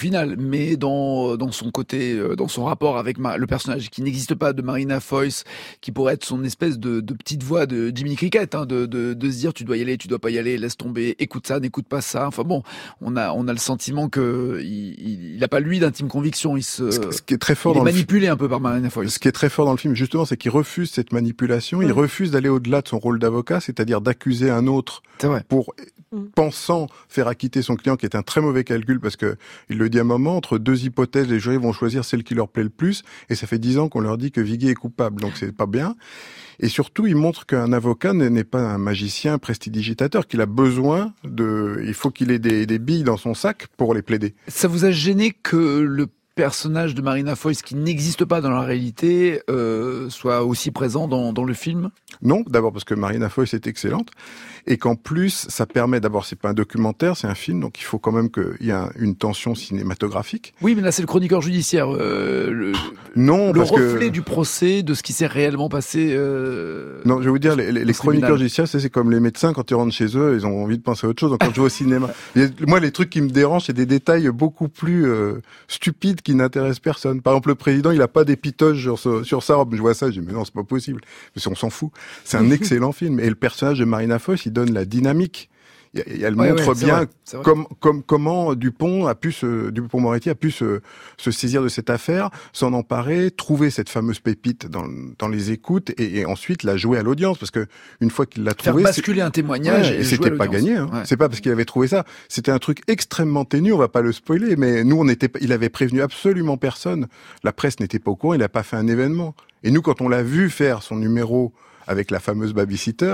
Mais dans son côté, dans son rapport avec le personnage qui n'existe pas de Marina Foïs, qui pourrait être son espèce de petite voix de Jiminy Cricket, de se dire tu dois y aller, tu dois pas y aller, laisse tomber, écoute ça, n'écoute pas ça. Enfin bon, on a le sentiment que il a pas lui d'intime conviction. Ce qui est très fort il est manipulé un peu par Marina Foïs. Ce qui est très fort dans le film, justement, c'est qu'il refuse cette manipulation, il refuse d'aller au-delà de son rôle d'avocat, c'est-à-dire d'accuser un autre pour pensant faire acquitter son client, qui est un très mauvais calcul, parce que il le dit à un moment, entre deux hypothèses, les jurys vont choisir celle qui leur plaît le plus, et ça fait 10 ans qu'on leur dit que Viguier est coupable, donc c'est pas bien. Et surtout, il montre qu'un avocat n'est pas un magicien prestidigitateur, qu'il a besoin il faut qu'il ait des billes dans son sac pour les plaider. Ça vous a gêné que le personnage de Marina Foïs, qui n'existe pas dans la réalité, soit aussi présent dans le film? Non, d'abord parce que Marina Foïs est excellente, et qu'en plus, ça permet, d'abord, c'est pas un documentaire, c'est un film, donc il faut quand même qu'il y ait une tension cinématographique. Oui, mais là, c'est le chroniqueur judiciaire, le reflet du procès, de ce qui s'est réellement passé. Non, je vais vous dire, les chroniqueurs judiciaires, c'est comme les médecins, quand ils rentrent chez eux, ils ont envie de penser à autre chose. Donc quand je vais au cinéma, moi, les trucs qui me dérangent, c'est des détails beaucoup plus stupides qui n'intéressent personne. Par exemple, le président, il a pas d'épitoge sur sa robe. Je vois ça, je dis, mais non, c'est pas possible. Parce qu'on s'en fout. C'est un excellent film. Et le personnage de Marina Foïs, il donne la dynamique. Elle montre bien comment Dupond-Moretti a pu se saisir de cette affaire, s'en emparer, trouver cette fameuse pépite dans les écoutes et ensuite la jouer à l'audience, parce que une fois qu'il l'a trouvée, faire basculer un témoignage et c'était pas gagné. Hein. Ouais. C'est pas parce qu'il avait trouvé ça. C'était un truc extrêmement ténu. On va pas le spoiler, mais nous il avait prévenu absolument personne. La presse n'était pas au courant. Il a pas fait un événement. Et nous, quand on l'a vu faire son numéro avec la fameuse babysitter,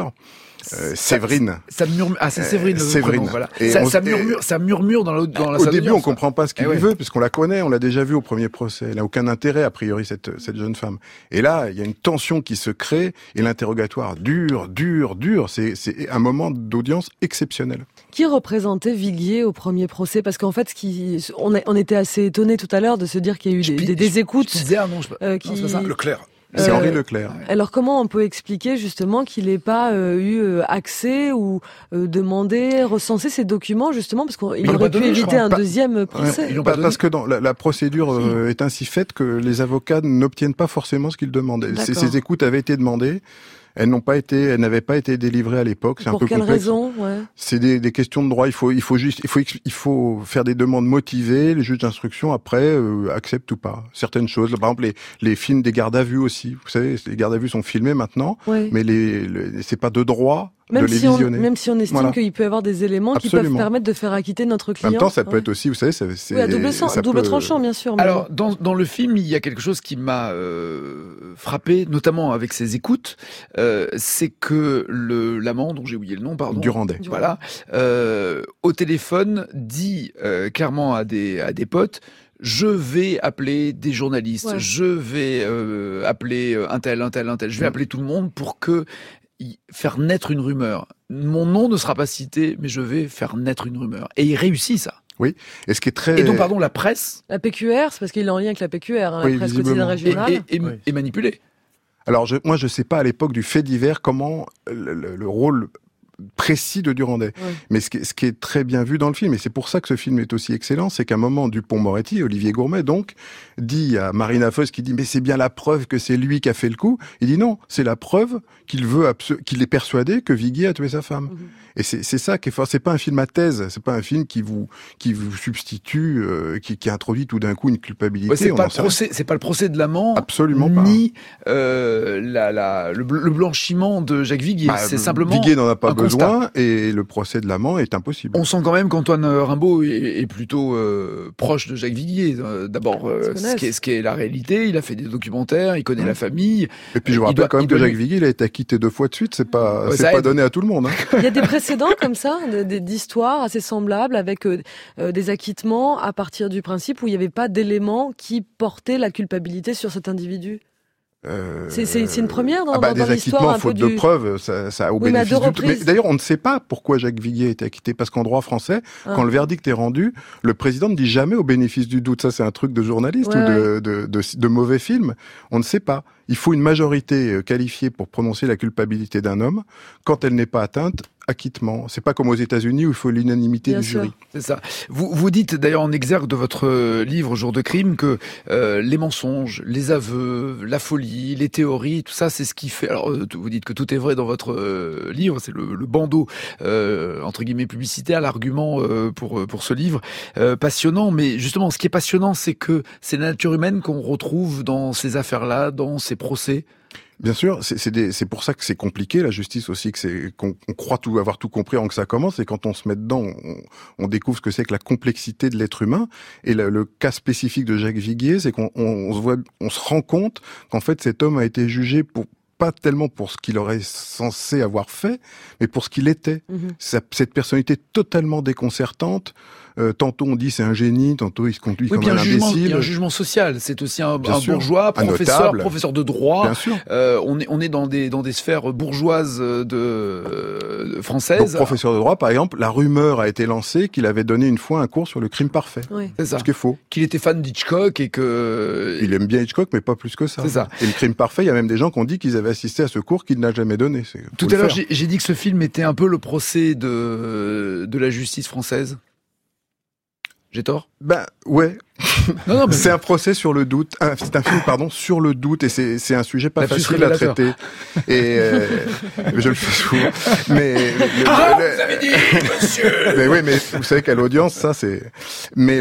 Séverine. Ça murmure. Ah, c'est Séverine. Séverine. Voilà. Ça murmure dans la salle. Au début, on comprend pas ce qu'il lui veut, puisqu'on la connaît, on l'a déjà vu au premier procès. Elle n'a aucun intérêt, a priori, cette jeune femme. Et là, il y a une tension qui se crée, et l'interrogatoire dure. C'est un moment d'audience exceptionnel. Qui représentait Viguier au premier procès? Parce qu'en fait, on était assez étonnés tout à l'heure de se dire qu'il y a eu des écoutes. Non, c'est pas ça. Leclerc. C'est Henri Leclerc. Alors comment on peut expliquer justement qu'il n'ait pas eu accès ou demandé, recensé ces documents justement, parce qu'il aurait pu éviter un deuxième procès. Parce que la procédure est ainsi faite que les avocats n'obtiennent pas forcément ce qu'ils demandent. Ces écoutes avaient été demandées. Elles n'avaient pas été délivrées à l'époque. C'est un peu complexe. Pour quelle raison? C'est des questions de droit. Il faut faire des demandes motivées. Les juges d'instruction après acceptent ou pas certaines choses. Par exemple, les films des gardes à vue aussi. Vous savez, les gardes à vue sont filmés maintenant, mais c'est pas de droit. Même si on estime qu'il peut y avoir des éléments qui peuvent permettre de faire acquitter notre client. En même temps, ça peut être aussi, vous savez, à double tranchant, bien sûr. Alors, dans le film, il y a quelque chose qui m'a frappé, notamment avec ses écoutes, c'est que l'amant, dont j'ai oublié le nom, pardon. Durandet. Voilà. Au téléphone, dit clairement à des potes, je vais appeler des journalistes, je vais appeler un tel, je vais appeler tout le monde pour faire naître une rumeur. Mon nom ne sera pas cité, mais je vais faire naître une rumeur. Et il réussit ça. Oui. Et ce qui est très... Et donc, la presse... La PQR, c'est parce qu'il est en lien avec la PQR, la presse quotidienne régionale. Et manipulée. Alors, moi, je sais pas à l'époque du fait divers comment le rôle précis de Durandet. Mais ce qui est très bien vu dans le film, et c'est pour ça que ce film est aussi excellent, c'est qu'à un moment, Dupond-Moretti, Olivier Gourmet, donc, dit à Marina Foïs, qui dit, mais c'est bien la preuve que c'est lui qui a fait le coup. Il dit non, c'est la preuve qu'il est persuadé que Viguier a tué sa femme. Et c'est ça qui est fort. C'est pas un film à thèse, c'est pas un film qui vous substitue, qui introduit tout d'un coup une culpabilité. C'est pas le procès de l'amant. Absolument pas. Ni le blanchiment de Jacques Viguier. C'est simplement Viguier n'en a pas besoin. besoin et le procès de l'amant est impossible. On sent quand même qu'Antoine Rimbaud est plutôt proche de Jacques Viguier. D'abord, ce qui est la réalité, il a fait des documentaires, il connaît la famille. Et puis je vous rappelle quand même que Jacques Viguier, il a été acquitté 2 fois de suite, c'est pas donné à tout le monde. Il y a des précédents comme ça, d'histoires assez semblables avec des acquittements à partir du principe où il n'y avait pas d'éléments qui portaient la culpabilité sur cet individu. C'est une première dans des l'histoire. Acquittements faute de preuves, ça au bénéfice du tout. Mais d'ailleurs, on ne sait pas pourquoi Jacques Viguier a été acquitté, parce qu'en droit français, quand le verdict est rendu, le président ne dit jamais au bénéfice du doute. Ça, c'est un truc de journaliste ou de mauvais film. On ne sait pas. Il faut une majorité qualifiée pour prononcer la culpabilité d'un homme. Quand elle n'est pas atteinte, acquittement. C'est pas comme aux États-Unis où il faut l'unanimité du jury. C'est ça. Vous dites d'ailleurs en exergue de votre livre Jour de crime que les mensonges, les aveux, la folie, les théories, tout ça, c'est ce qui fait. Alors vous dites que tout est vrai dans votre livre, c'est le bandeau entre guillemets publicitaire, l'argument pour ce livre passionnant. Mais justement, ce qui est passionnant, c'est que c'est la nature humaine qu'on retrouve dans ces affaires-là, dans ces procès. Bien sûr, c'est pour ça que c'est compliqué, la justice aussi, qu'on croit avoir tout compris avant que ça commence, et quand on se met dedans, on découvre ce que c'est que la complexité de l'être humain. Et le cas spécifique de Jacques Viguier, c'est qu'on se rend compte qu'en fait cet homme a été jugé pas tellement pour ce qu'il aurait censé avoir fait, mais pour ce qu'il était. Cette personnalité totalement déconcertante. Tantôt on dit c'est un génie, tantôt il se conduit comme un imbécile. Il y a un jugement social. C'est aussi un bourgeois, professeur de droit. On est dans des sphères bourgeoises françaises. Donc, professeur de droit, par exemple, la rumeur a été lancée qu'il avait donné une fois un cours sur le crime parfait. Oui. C'est ça. Ce qui est faux. Qu'il était fan d'Hitchcock et que... Il aime bien Hitchcock, mais pas plus que ça. C'est ça. Et le crime parfait, il y a même des gens qui ont dit qu'ils avaient assisté à ce cours qu'il n'a jamais donné. Tout à l'heure, j'ai dit que ce film était un peu le procès de la justice française. J'ai tort? Ouais. Non, mais... C'est un procès sur le doute. C'est un film, sur le doute, et c'est un sujet pas facile à traiter. Et je le fais souvent. Mais vous avez dit, monsieur. Mais oui, mais vous savez qu'à l'audience, ça c'est. Mais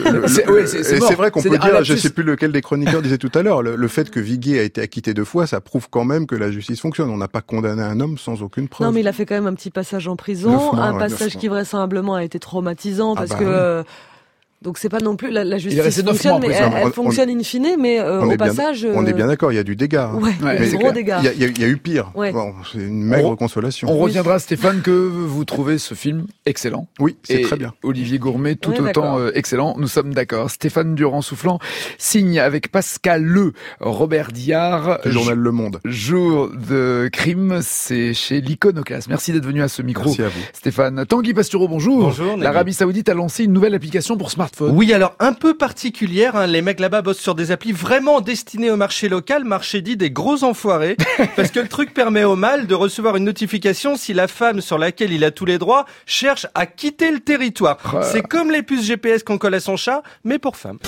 c'est vrai qu'on peut dire, je sais plus lequel des chroniqueurs disait tout à l'heure, le fait que Viguier a été acquitté 2 fois, ça prouve quand même que la justice fonctionne. On n'a pas condamné un homme sans aucune preuve. Non, mais il a fait quand même un petit passage en prison, un passage qui vraisemblablement a été traumatisant parce que. Donc c'est pas non plus la justice fonctionne, mais elle fonctionne in fine, mais au passage. On est bien d'accord, il y a du dégât. Mais gros dégâts. Il y a eu pire. Ouais. Bon, c'est une maigre consolation. On retiendra, Stéphane, que vous trouvez ce film excellent. Oui, c'est très bien. Olivier Gourmet, tout autant excellent. Nous sommes d'accord. Stéphane Durand-Soufflant signe avec Pascal Le, Robert Diard. Du journal Le Monde. Jour de crime, c'est chez l'Iconoclaste. Merci d'être venu à ce micro. Merci à vous. Stéphane. Tanguy Pastureau, bonjour. Bonjour. L'Arabie Saoudite a lancé une nouvelle application pour smartphone. Oui, alors un peu particulière, les mecs là-bas bossent sur des applis vraiment destinées au marché local, marché dit des gros enfoirés, parce que le truc permet au mâle de recevoir une notification si la femme sur laquelle il a tous les droits cherche à quitter le territoire. C'est comme les puces GPS qu'on colle à son chat, mais pour femmes.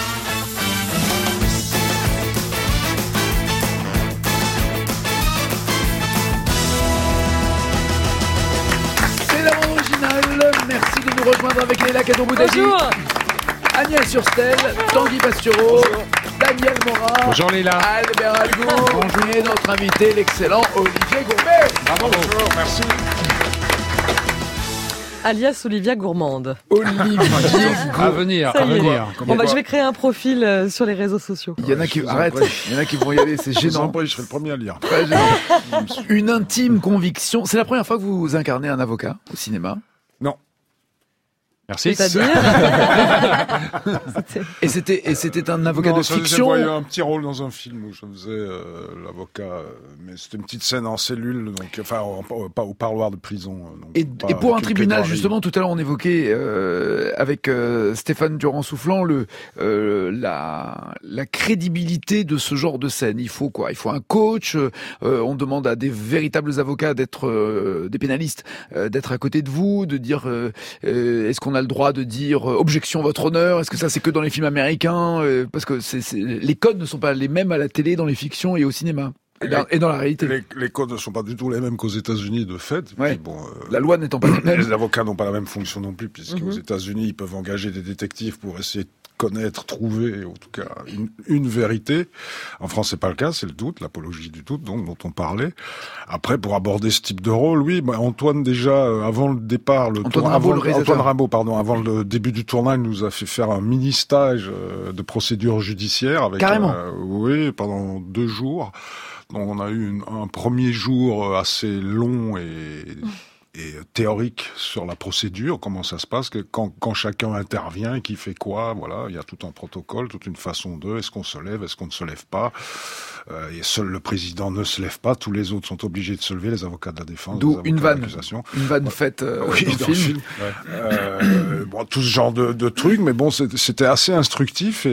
C'est la bande originale. Merci de nous rejoindre avec Léla Kadouboudagi. Bonjour. Agnès Surstel, Tanguy Pastureau, Daniel Morin, bonjour Léla, Albert Algo, bonjour, et notre invité, l'excellent Olivier Gourmet. Bonjour, merci. Alias Olivia Gourmande. Olivier à venir. Je vais créer un profil sur les réseaux sociaux. Il y en a qui vont y aller, c'est gênant. Je serai le premier à le lire. Une intime conviction. C'est la première fois que vous incarnez un avocat au cinéma? Non. Merci. C'est-à-dire Et c'était un avocat de fiction. Il y a un petit rôle dans un film où je faisais l'avocat, mais c'était une petite scène en cellule, donc pas au parloir de prison. Et pour un tribunal, justement, tout à l'heure on évoquait avec Stéphane Durand-Soufflant la crédibilité de ce genre de scène. Il faut quoi? Il faut un coach. On demande à des véritables avocats d'être des pénalistes, d'être à côté de vous, de dire est-ce qu'on a le droit de dire objection votre honneur? Est-ce que ça c'est que dans les films américains? Parce que les codes ne sont pas les mêmes à la télé, dans les fictions et au cinéma. Et dans la réalité. Les codes ne sont pas du tout les mêmes qu'aux États-Unis, de fait. Ouais. Puis la loi n'étant pas la même. Les avocats n'ont pas la même fonction non plus, puisqu'aux États-Unis, ils peuvent engager des détectives pour essayer de connaître, trouver, en tout cas, une vérité. En France, c'est pas le cas, c'est le doute, l'apologie du doute, donc, dont on parlait. Après, pour aborder ce type de rôle, oui, Antoine, déjà, avant le départ, Antoine Rimbaud, avant le début du tournage, nous a fait faire un mini-stage de procédure judiciaire avec, carrément. Oui, pendant 2 jours. Donc, on a eu un premier jour assez long et théorique sur la procédure, comment ça se passe, que quand chacun intervient, qui fait quoi, voilà, il y a tout un protocole, toute une façon de, est-ce qu'on se lève, est-ce qu'on ne se lève pas, et seul le président ne se lève pas, tous les autres sont obligés de se lever, les avocats de la défense, d'où une vanne faite oui, dans le film. Ouais. Bon, tout ce genre de trucs, mais bon, c'était assez instructif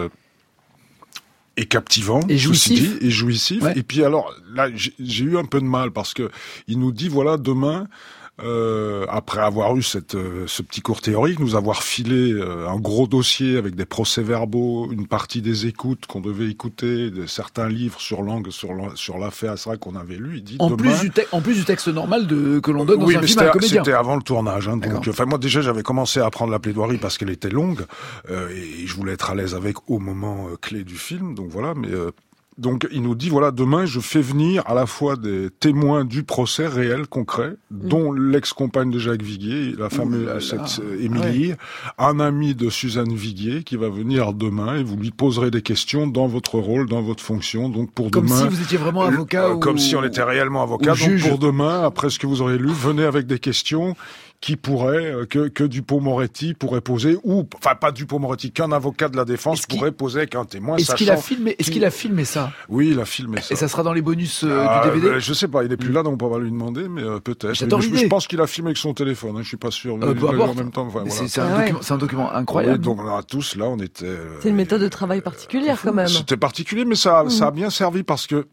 et captivant, et jouissif. Ouais. Et puis alors là, j'ai eu un peu de mal parce que il nous dit voilà, demain, après avoir eu ce petit cours théorique, nous avoir filé un gros dossier avec des procès-verbaux, une partie des écoutes qu'on devait écouter, certains livres sur l'affaire, c'est vrai qu'on avait lu. Il dit en plus du texte normal que l'on donne dans un film à un comédien. C'était avant le tournage, hein, donc moi déjà j'avais commencé à apprendre la plaidoirie parce qu'elle était longue et je voulais être à l'aise avec au moment clé du film, donc voilà, mais donc il nous dit voilà, demain je fais venir à la fois des témoins du procès réel, concret, dont l'ex-compagne de Jacques Viguier, la fameuse Émilie, un ami de Suzanne Viguier qui va venir demain et vous lui poserez des questions dans votre rôle, dans votre fonction. Donc pour comme demain, si vous étiez vraiment avocat comme si on était réellement avocat. Donc juge. Pour demain, après ce que vous aurez lu, venez avec des questions qui pourrait que Dupond-Moretti pourrait poser, ou enfin pas Dupond-Moretti, qu'un avocat de la défense pourrait poser avec un témoin. Est-ce qu'il a filmé ça? Oui, il a filmé ça. Et ça sera dans les bonus du DVD? Je sais pas, il est plus là, donc on va lui demander, mais peut-être. Je pense qu'il a filmé avec son téléphone, hein, je suis pas sûr. En même temps, voilà. C'est un document incroyable. Oui, donc on a tous là, on était. C'est une méthode de travail particulière quand même. C'était particulier, mais ça a bien servi parce que.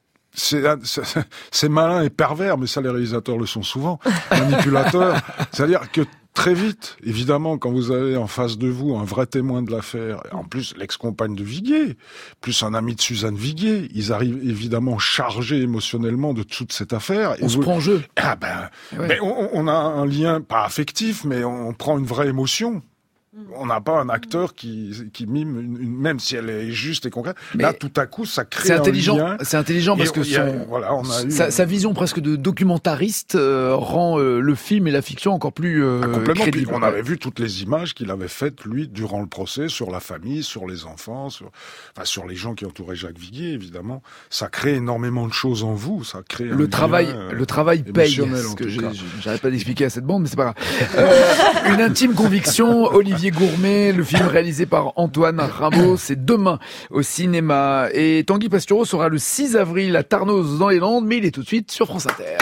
C'est malin et pervers, mais ça les réalisateurs le sont souvent, manipulateurs. C'est-à-dire que très vite, évidemment, quand vous avez en face de vous un vrai témoin de l'affaire, en plus l'ex-compagne de Viguier, plus un ami de Suzanne Viguier, ils arrivent évidemment chargés émotionnellement de toute cette affaire. On se prend en jeu. Mais on a un lien, pas affectif, mais on prend une vraie émotion. On n'a pas un acteur qui mime même si elle est juste et concrète. Mais là, tout à coup, ça crée un lien. C'est intelligent parce que sa vision presque de documentariste rend le film et la fiction encore plus crédibles. Puis on avait vu toutes les images qu'il avait faites, lui, durant le procès, sur la famille, sur les enfants, sur les gens qui entouraient Jacques Viguier, évidemment. Ça crée énormément de choses en vous. Ça crée le travail paye. Ce que j'arrête pas d'expliquer à cette bande, mais c'est pas grave. Une intime conviction, Olivier Gourmet, le film réalisé par Antoine Rimbaud, c'est demain au cinéma. Et Tanguy Pastureau sera le 6 avril à Tarnos dans les Landes, mais il est tout de suite sur France Inter.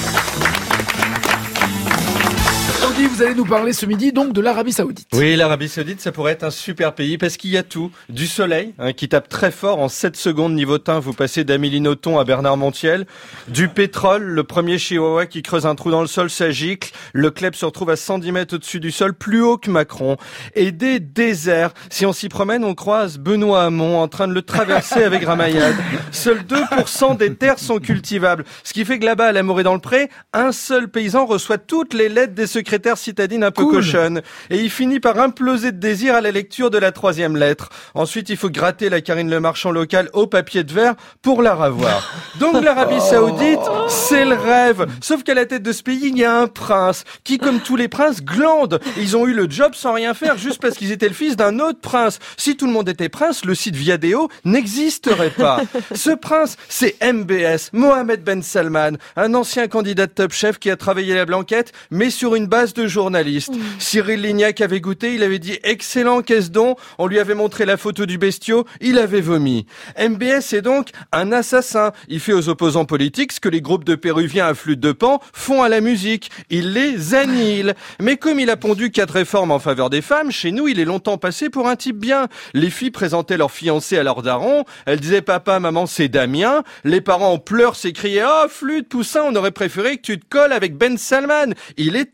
Tanguy, vous allez nous parler ce midi donc de l'Arabie Saoudite. Oui, l'Arabie Saoudite, ça pourrait être un super pays parce qu'il y a tout. Du soleil, qui tape très fort en 7 secondes niveau teint, vous passez d'Amélie Nothomb à Bernard Montiel. Du pétrole, le premier chihuahua qui creuse un trou dans le sol, ça gicle. Le club se retrouve à 110 mètres au-dessus du sol, plus haut que Macron. Et des déserts. Si on s'y promène, on croise Benoît Hamon en train de le traverser avec Ramayad. Seuls 2% des terres sont cultivables. Ce qui fait que là-bas, à la Morée dans le Pré, un seul paysan reçoit toutes les lettres des secrétaires citadine un peu cochonne. Et il finit par imploser de désir à la lecture de la 3e lettre. Ensuite, il faut gratter la Karine Le Marchand locale au papier de verre pour la revoir. Donc l'Arabie Saoudite, c'est le rêve. Sauf qu'à la tête de ce pays, il y a un prince qui, comme tous les princes, glande. Ils ont eu le job sans rien faire juste parce qu'ils étaient le fils d'un autre prince. Si tout le monde était prince, le site Viadeo n'existerait pas. Ce prince, c'est MBS, Mohamed Ben Salman, un ancien candidat de Top Chef qui a travaillé la blanquette, mais sur une base de journalistes. Cyril Lignac avait goûté, il avait dit excellent, qu'est-ce donc? On lui avait montré la photo du bestiau, il avait vomi. MBS est donc un assassin. Il fait aux opposants politiques ce que les groupes de Péruviens à flûte de Pan font à la musique. Il les annihile. Mais comme il a pondu 4 réformes en faveur des femmes, chez nous, il est longtemps passé pour un type bien. Les filles présentaient leur fiancé à leur daron. Elles disaient papa, maman, c'est Damien. Les parents en pleurs s'écriaient oh, flûte, poussin, on aurait préféré que tu te colles avec Ben Salman. Il est top.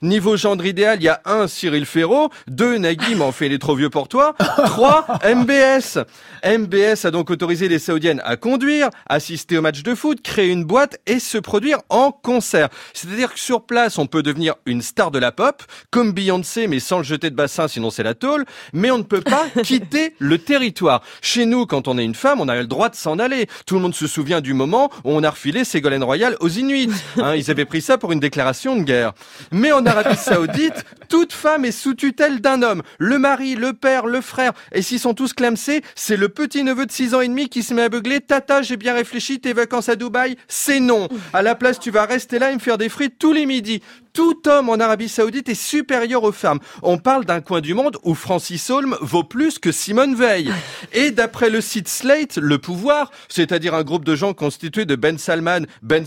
Niveau gendre idéal, il y a 1, Cyril Ferraud, 2, Nagui, mais en fait il est trop vieux pour toi, 3, MBS. MBS a donc autorisé les Saoudiennes à conduire, assister au match de foot, créer une boîte et se produire en concert. C'est-à-dire que sur place, on peut devenir une star de la pop, comme Beyoncé, mais sans le jeter de bassin, sinon c'est la tôle, mais on ne peut pas quitter le territoire. Chez nous, quand on est une femme, on a le droit de s'en aller. Tout le monde se souvient du moment où on a refilé Ségolène Royal aux Inuits. Ils avaient pris ça pour une déclaration de guerre. Mais en Arabie Saoudite, toute femme est sous tutelle d'un homme. Le mari, le père, le frère. Et s'ils sont tous clamsés, c'est le petit-neveu de 6 ans et demi qui se met à beugler. Tata, j'ai bien réfléchi, tes vacances à Dubaï, c'est non. À la place, tu vas rester là et me faire des frites tous les midis. Tout homme en Arabie Saoudite est supérieur aux femmes. On parle d'un coin du monde où Francis Holm vaut plus que Simone Veil. Et d'après le site Slate, Le Pouvoir, c'est-à-dire un groupe de gens constitué de Ben Salman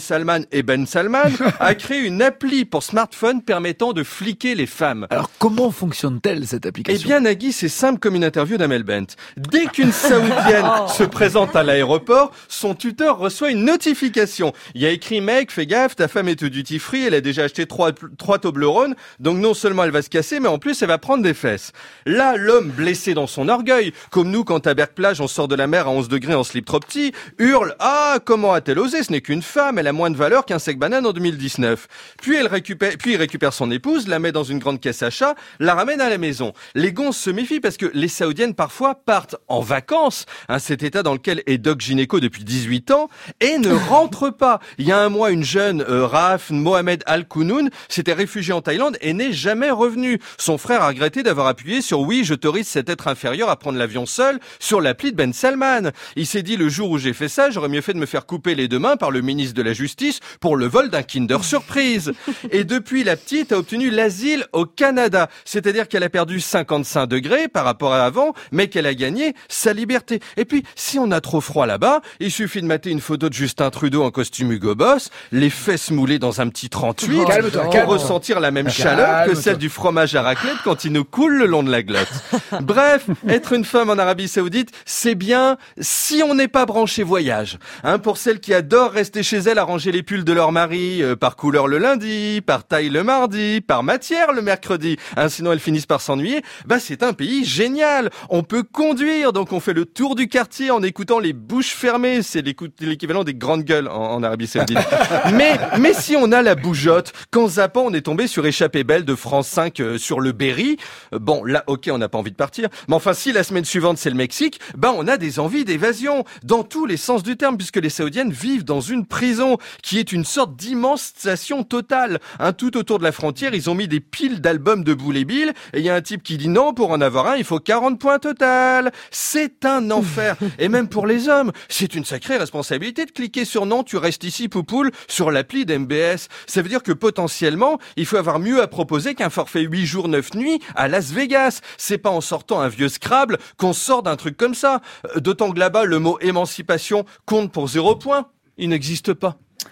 et Ben Salman, a créé une appli pour smartphone permettant de fliquer les femmes. Alors comment fonctionne-t-elle cette application ? Eh bien Nagui, c'est simple comme une interview d'Amel Bent. Dès qu'une Saoudienne se présente à l'aéroport, son tuteur reçoit une notification. Il y a écrit « Mec, fais gaffe, ta femme est au duty free, elle a déjà acheté 3 Toblerone, donc non seulement elle va se casser, mais en plus elle va prendre des fesses. » Là, l'homme blessé dans son orgueil, comme nous quand à Berck-Plage on sort de la mer à 11 degrés en slip trop petit, hurle « Ah, comment a-t-elle osé ? Ce n'est qu'une femme, elle a moins de valeur qu'un sec banane en 2019. » Puis il récupère son épouse, la met dans une grande caisse à chat, la ramène à la maison. Les gonzes se méfient parce que les Saoudiennes parfois partent en vacances, cet état dans lequel est doc gynéco depuis 18 ans, et ne rentrent pas. Il y a un mois, une jeune Raaf Mohamed Al-Kounoun s'était réfugié en Thaïlande et n'est jamais revenu. Son frère a regretté d'avoir appuyé sur « Oui, j'autorise cet être inférieur à prendre l'avion seul » sur l'appli de Ben Salman. Il s'est dit « Le jour où j'ai fait ça, j'aurais mieux fait de me faire couper les 2 mains par le ministre de la Justice pour le vol d'un Kinder Surprise. » Et depuis, la petite a obtenu l'asile au Canada. C'est-à-dire qu'elle a perdu 55 degrés par rapport à avant, mais qu'elle a gagné sa liberté. Et puis, si on a trop froid là-bas, il suffit de mater une photo de Justin Trudeau en costume Hugo Boss, les fesses moulées dans un petit 38, pour ressentir la même chaleur que celle du fromage à raclette quand il nous coule le long de la glotte. Bref, être une femme en Arabie Saoudite, c'est bien si on n'est pas branché voyage. Pour celles qui adorent rester chez elles à ranger les pulls de leur mari par couleur le lundi, par taille le mardi, par matière le mercredi, sinon elles finissent par s'ennuyer, c'est un pays génial. On peut conduire, donc on fait le tour du quartier en écoutant les bouches fermées, c'est l'équivalent des grandes gueules en Arabie Saoudite. mais si on a la bougeotte, quand zappant on est tombé sur Échappée belle de France 5 sur le Berry, bon là ok on n'a pas envie de partir, mais enfin si la semaine suivante c'est le Mexique, on a des envies d'évasion, dans tous les sens du terme, puisque les Saoudiennes vivent dans une prison, qui est une sorte d'immense station totale. Tout autour de la frontière, ils ont mis des piles d'albums de Boule et Bill, et il y a un type qui dit non, pour en avoir un, il faut 40 points total. C'est un enfer. Et même pour les hommes, c'est une sacrée responsabilité de cliquer sur non, tu restes ici, poupoule, sur l'appli d'MBS. Ça veut dire que potentiellement, il faut avoir mieux à proposer qu'un forfait 8 jours 9 nuits à Las Vegas. C'est pas en sortant un vieux Scrabble qu'on sort d'un truc comme ça. D'autant que là-bas, le mot émancipation compte pour 0 point. Il n'existe pas.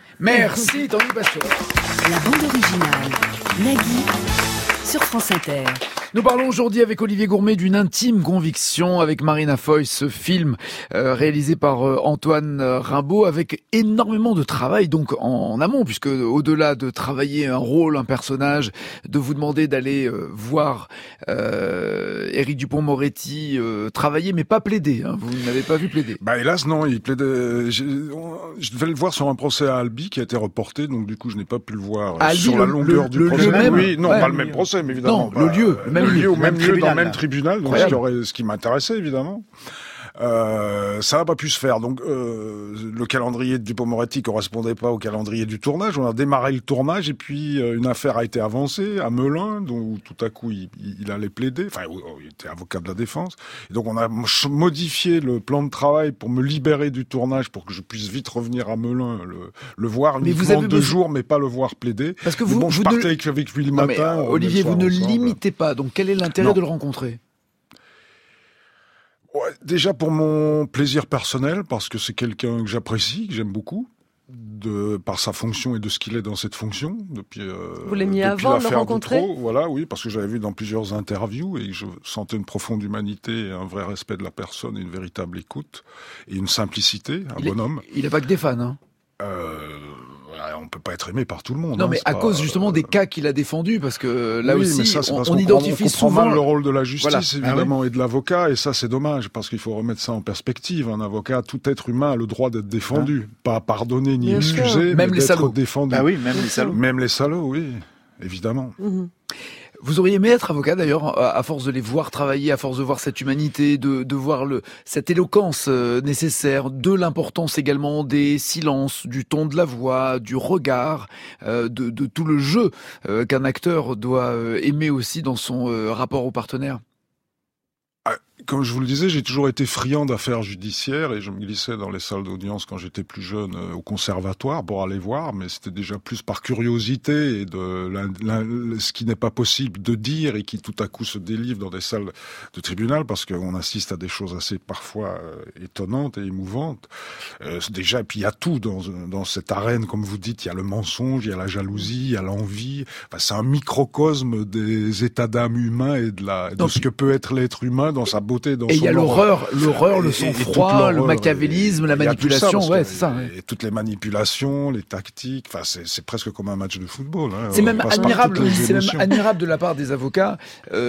Merci, Tanguy Pastor. La bande originale, Nagui, sur France Inter. Nous parlons aujourd'hui avec Olivier Gourmet d'une intime conviction avec Marina Foïs, ce film réalisé par Antoine Rimbaud avec énormément de travail donc en amont, puisque au-delà de travailler un rôle, un personnage, de vous demander d'aller voir Éric Dupond-Moretti travailler mais pas plaider. Vous n'avez pas vu plaider. Hélas non, il plaidait. Je devais le voir sur un procès à Albi qui a été reporté, donc du coup je n'ai pas pu le voir Albi, sur la longueur du procès. Oui, non, pas le même procès, mais évidemment. Non, le lieu, même lieu, dans le même tribunal, donc ce qui m'intéressait évidemment. Ça n'a pas pu se faire. Donc le calendrier de Dupond-Moretti correspondait pas au calendrier du tournage. On a démarré le tournage et puis une affaire a été avancée à Melun, où tout à coup il allait plaider. Enfin, il était avocat de la défense. Et donc on a modifié le plan de travail pour me libérer du tournage pour que je puisse vite revenir à Melun le voir uniquement 2 jours, mais pas le voir plaider. Parce que je partais avec lui le matin. Olivier, vous ne l'imitez pas. Donc quel est l'intérêt de le rencontrer? Ouais, déjà pour mon plaisir personnel, parce que c'est quelqu'un que j'apprécie, que j'aime beaucoup, par sa fonction et de ce qu'il est dans cette fonction. Vous l'aimiez avant de le rencontrer ? Voilà, oui, parce que j'avais vu dans plusieurs interviews et je sentais une profonde humanité, un vrai respect de la personne, une véritable écoute et une simplicité, bonhomme. Il n'a pas que des fans, on peut pas être aimé par tout le monde. Non, mais à cause justement des cas qu'il a défendus, parce que là oui, aussi, mais ça, on identifie souvent mal le rôle de la justice, voilà. évidemment, et de l'avocat, et ça, c'est dommage, parce qu'il faut remettre ça en perspective. Un avocat, tout être humain a le droit d'être défendu, pas pardonné ni excusé, même mais les salauds. défendu. Ah oui, même les salauds. Même les salauds, oui, évidemment. Vous auriez aimé être avocat d'ailleurs, à force de les voir travailler, à force de voir cette humanité, de voir cette éloquence nécessaire, de l'importance également des silences, du ton de la voix, du regard, de tout le jeu qu'un acteur doit aimer aussi dans son rapport au partenaire. Comme je vous le disais, j'ai toujours été friand d'affaires judiciaires et je me glissais dans les salles d'audience quand j'étais plus jeune au conservatoire pour aller voir, mais c'était déjà plus par curiosité et de ce qui n'est pas possible de dire et qui tout à coup se délivre dans des salles de tribunal parce qu'on assiste à des choses assez parfois étonnantes et émouvantes. Déjà, et puis il y a tout dans cette arène, comme vous dites, il y a le mensonge, il y a la jalousie, il y a l'envie. Enfin, c'est un microcosme des états d'âme humains et de ce que peut être l'être humain dans sa beauté. Et il y a l'horreur, le sang-froid, le machiavélisme, la manipulation, c'est ça. Et toutes les manipulations, les tactiques, enfin c'est presque comme un match de football. C'est même admirable de la part des avocats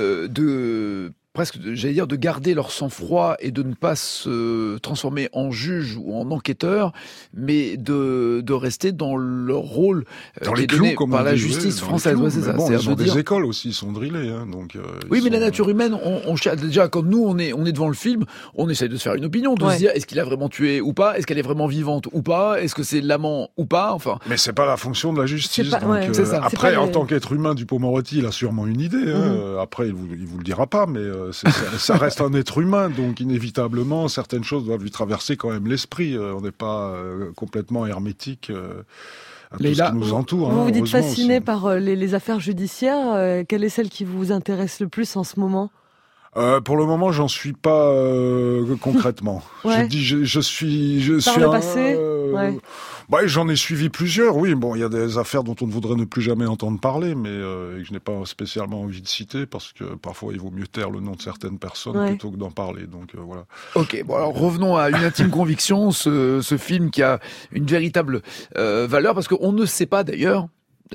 presque, j'allais dire, de garder leur sang-froid et de ne pas se transformer en juge ou en enquêteur, mais de rester dans leur rôle qui est donné par la justice française. Ouais, c'est ça. Bon, ils ont des écoles aussi, ils sont drillés. Donc, oui, mais la nature humaine, on déjà, quand nous, on est devant le film, on essaye de se faire une opinion, de se dire, est-ce qu'il a vraiment tué ou pas? Est-ce qu'elle est vraiment vivante ou pas? Est-ce que c'est l'amant ou pas? Enfin. Mais c'est pas la fonction de la justice. C'est ça. Après, en tant qu'être humain, Dupond-Moretti, il a sûrement une idée. Après, il vous le dira pas, mais ça reste un être humain, donc inévitablement, certaines choses doivent lui traverser quand même l'esprit. On n'est pas complètement hermétique à tout ce qui nous entoure. Vous dites fasciné par les affaires judiciaires. Quelle est celle qui vous intéresse le plus en ce moment ? Pour le moment, j'en suis pas concrètement. Je suis par le passé. J'en ai suivi plusieurs. Oui, bon, il y a des affaires dont on ne voudrait ne plus jamais entendre parler, mais que je n'ai pas spécialement envie de citer parce que parfois il vaut mieux taire le nom de certaines personnes plutôt que d'en parler. Donc voilà. Ok, bon alors revenons à Une intime conviction, ce film qui a une véritable valeur parce qu'on ne sait pas d'ailleurs.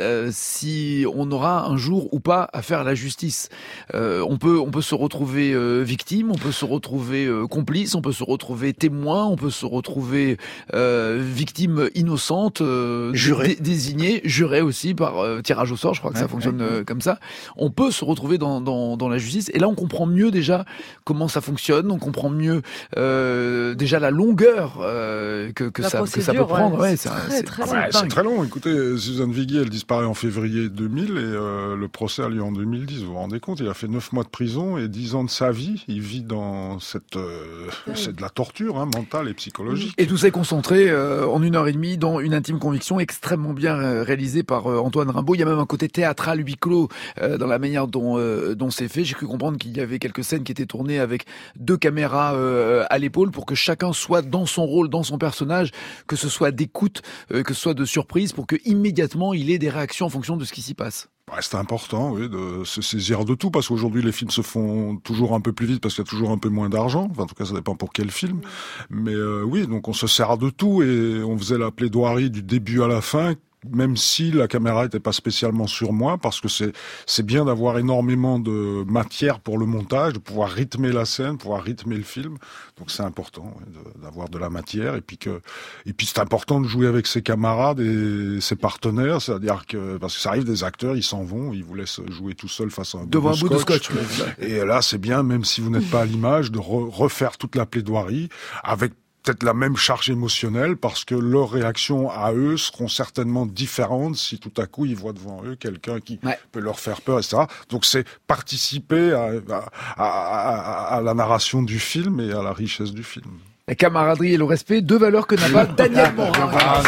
Si on aura un jour ou pas à faire la justice. On peut se retrouver victime, on peut se retrouver complice, on peut se retrouver témoin, on peut se retrouver victime innocente, désignée, jurée aussi par tirage au sort, je crois que ça fonctionne comme ça. On peut se retrouver dans la justice et là on comprend mieux déjà comment ça fonctionne, on comprend mieux déjà la longueur que ça peut prendre. C'est très long. Écoutez, Suzanne Viguier, elle disparaît en février 2000 et le procès a lieu en 2010. Vous vous rendez compte, il a fait 9 mois de prison et 10 ans de sa vie. Il vit dans c'est de la torture mentale et psychologique. Et tout ça est concentré en 1h30 dans Une intime conviction, extrêmement bien réalisée par Antoine Rimbaud. Il y a même un côté théâtral huis clos dans la manière dont c'est fait. J'ai cru comprendre qu'il y avait quelques scènes qui étaient tournées avec 2 caméras à l'épaule pour que chacun soit dans son rôle, dans son personnage, que ce soit d'écoute, que ce soit de surprise, pour que immédiatement il ait des réactions en fonction de ce qui s'y passe. C'est important, oui, de se saisir de tout, parce qu'aujourd'hui les films se font toujours un peu plus vite parce qu'il y a toujours un peu moins d'argent. Enfin, en tout cas, ça dépend pour quel film. Mais oui, donc on se sert de tout et on faisait la plaidoirie du début à la fin, même si la caméra n'était pas spécialement sur moi, parce que c'est bien d'avoir énormément de matière pour le montage, de pouvoir rythmer la scène, pouvoir rythmer le film. Donc c'est important d'avoir de la matière, et puis c'est important de jouer avec ses camarades et ses partenaires, c'est-à-dire que parce que ça arrive, des acteurs, ils s'en vont, ils vous laissent jouer tout seul face à un bout de scotch. Et là, c'est bien, même si vous n'êtes pas à l'image, de refaire toute la plaidoirie avec peut-être la même charge émotionnelle, parce que leurs réactions à eux seront certainement différentes si tout à coup ils voient devant eux quelqu'un qui peut leur faire peur, etc. Donc c'est participer à la narration du film et à la richesse du film. La camaraderie et le respect, 2 valeurs que n'a pas Daniel Morin.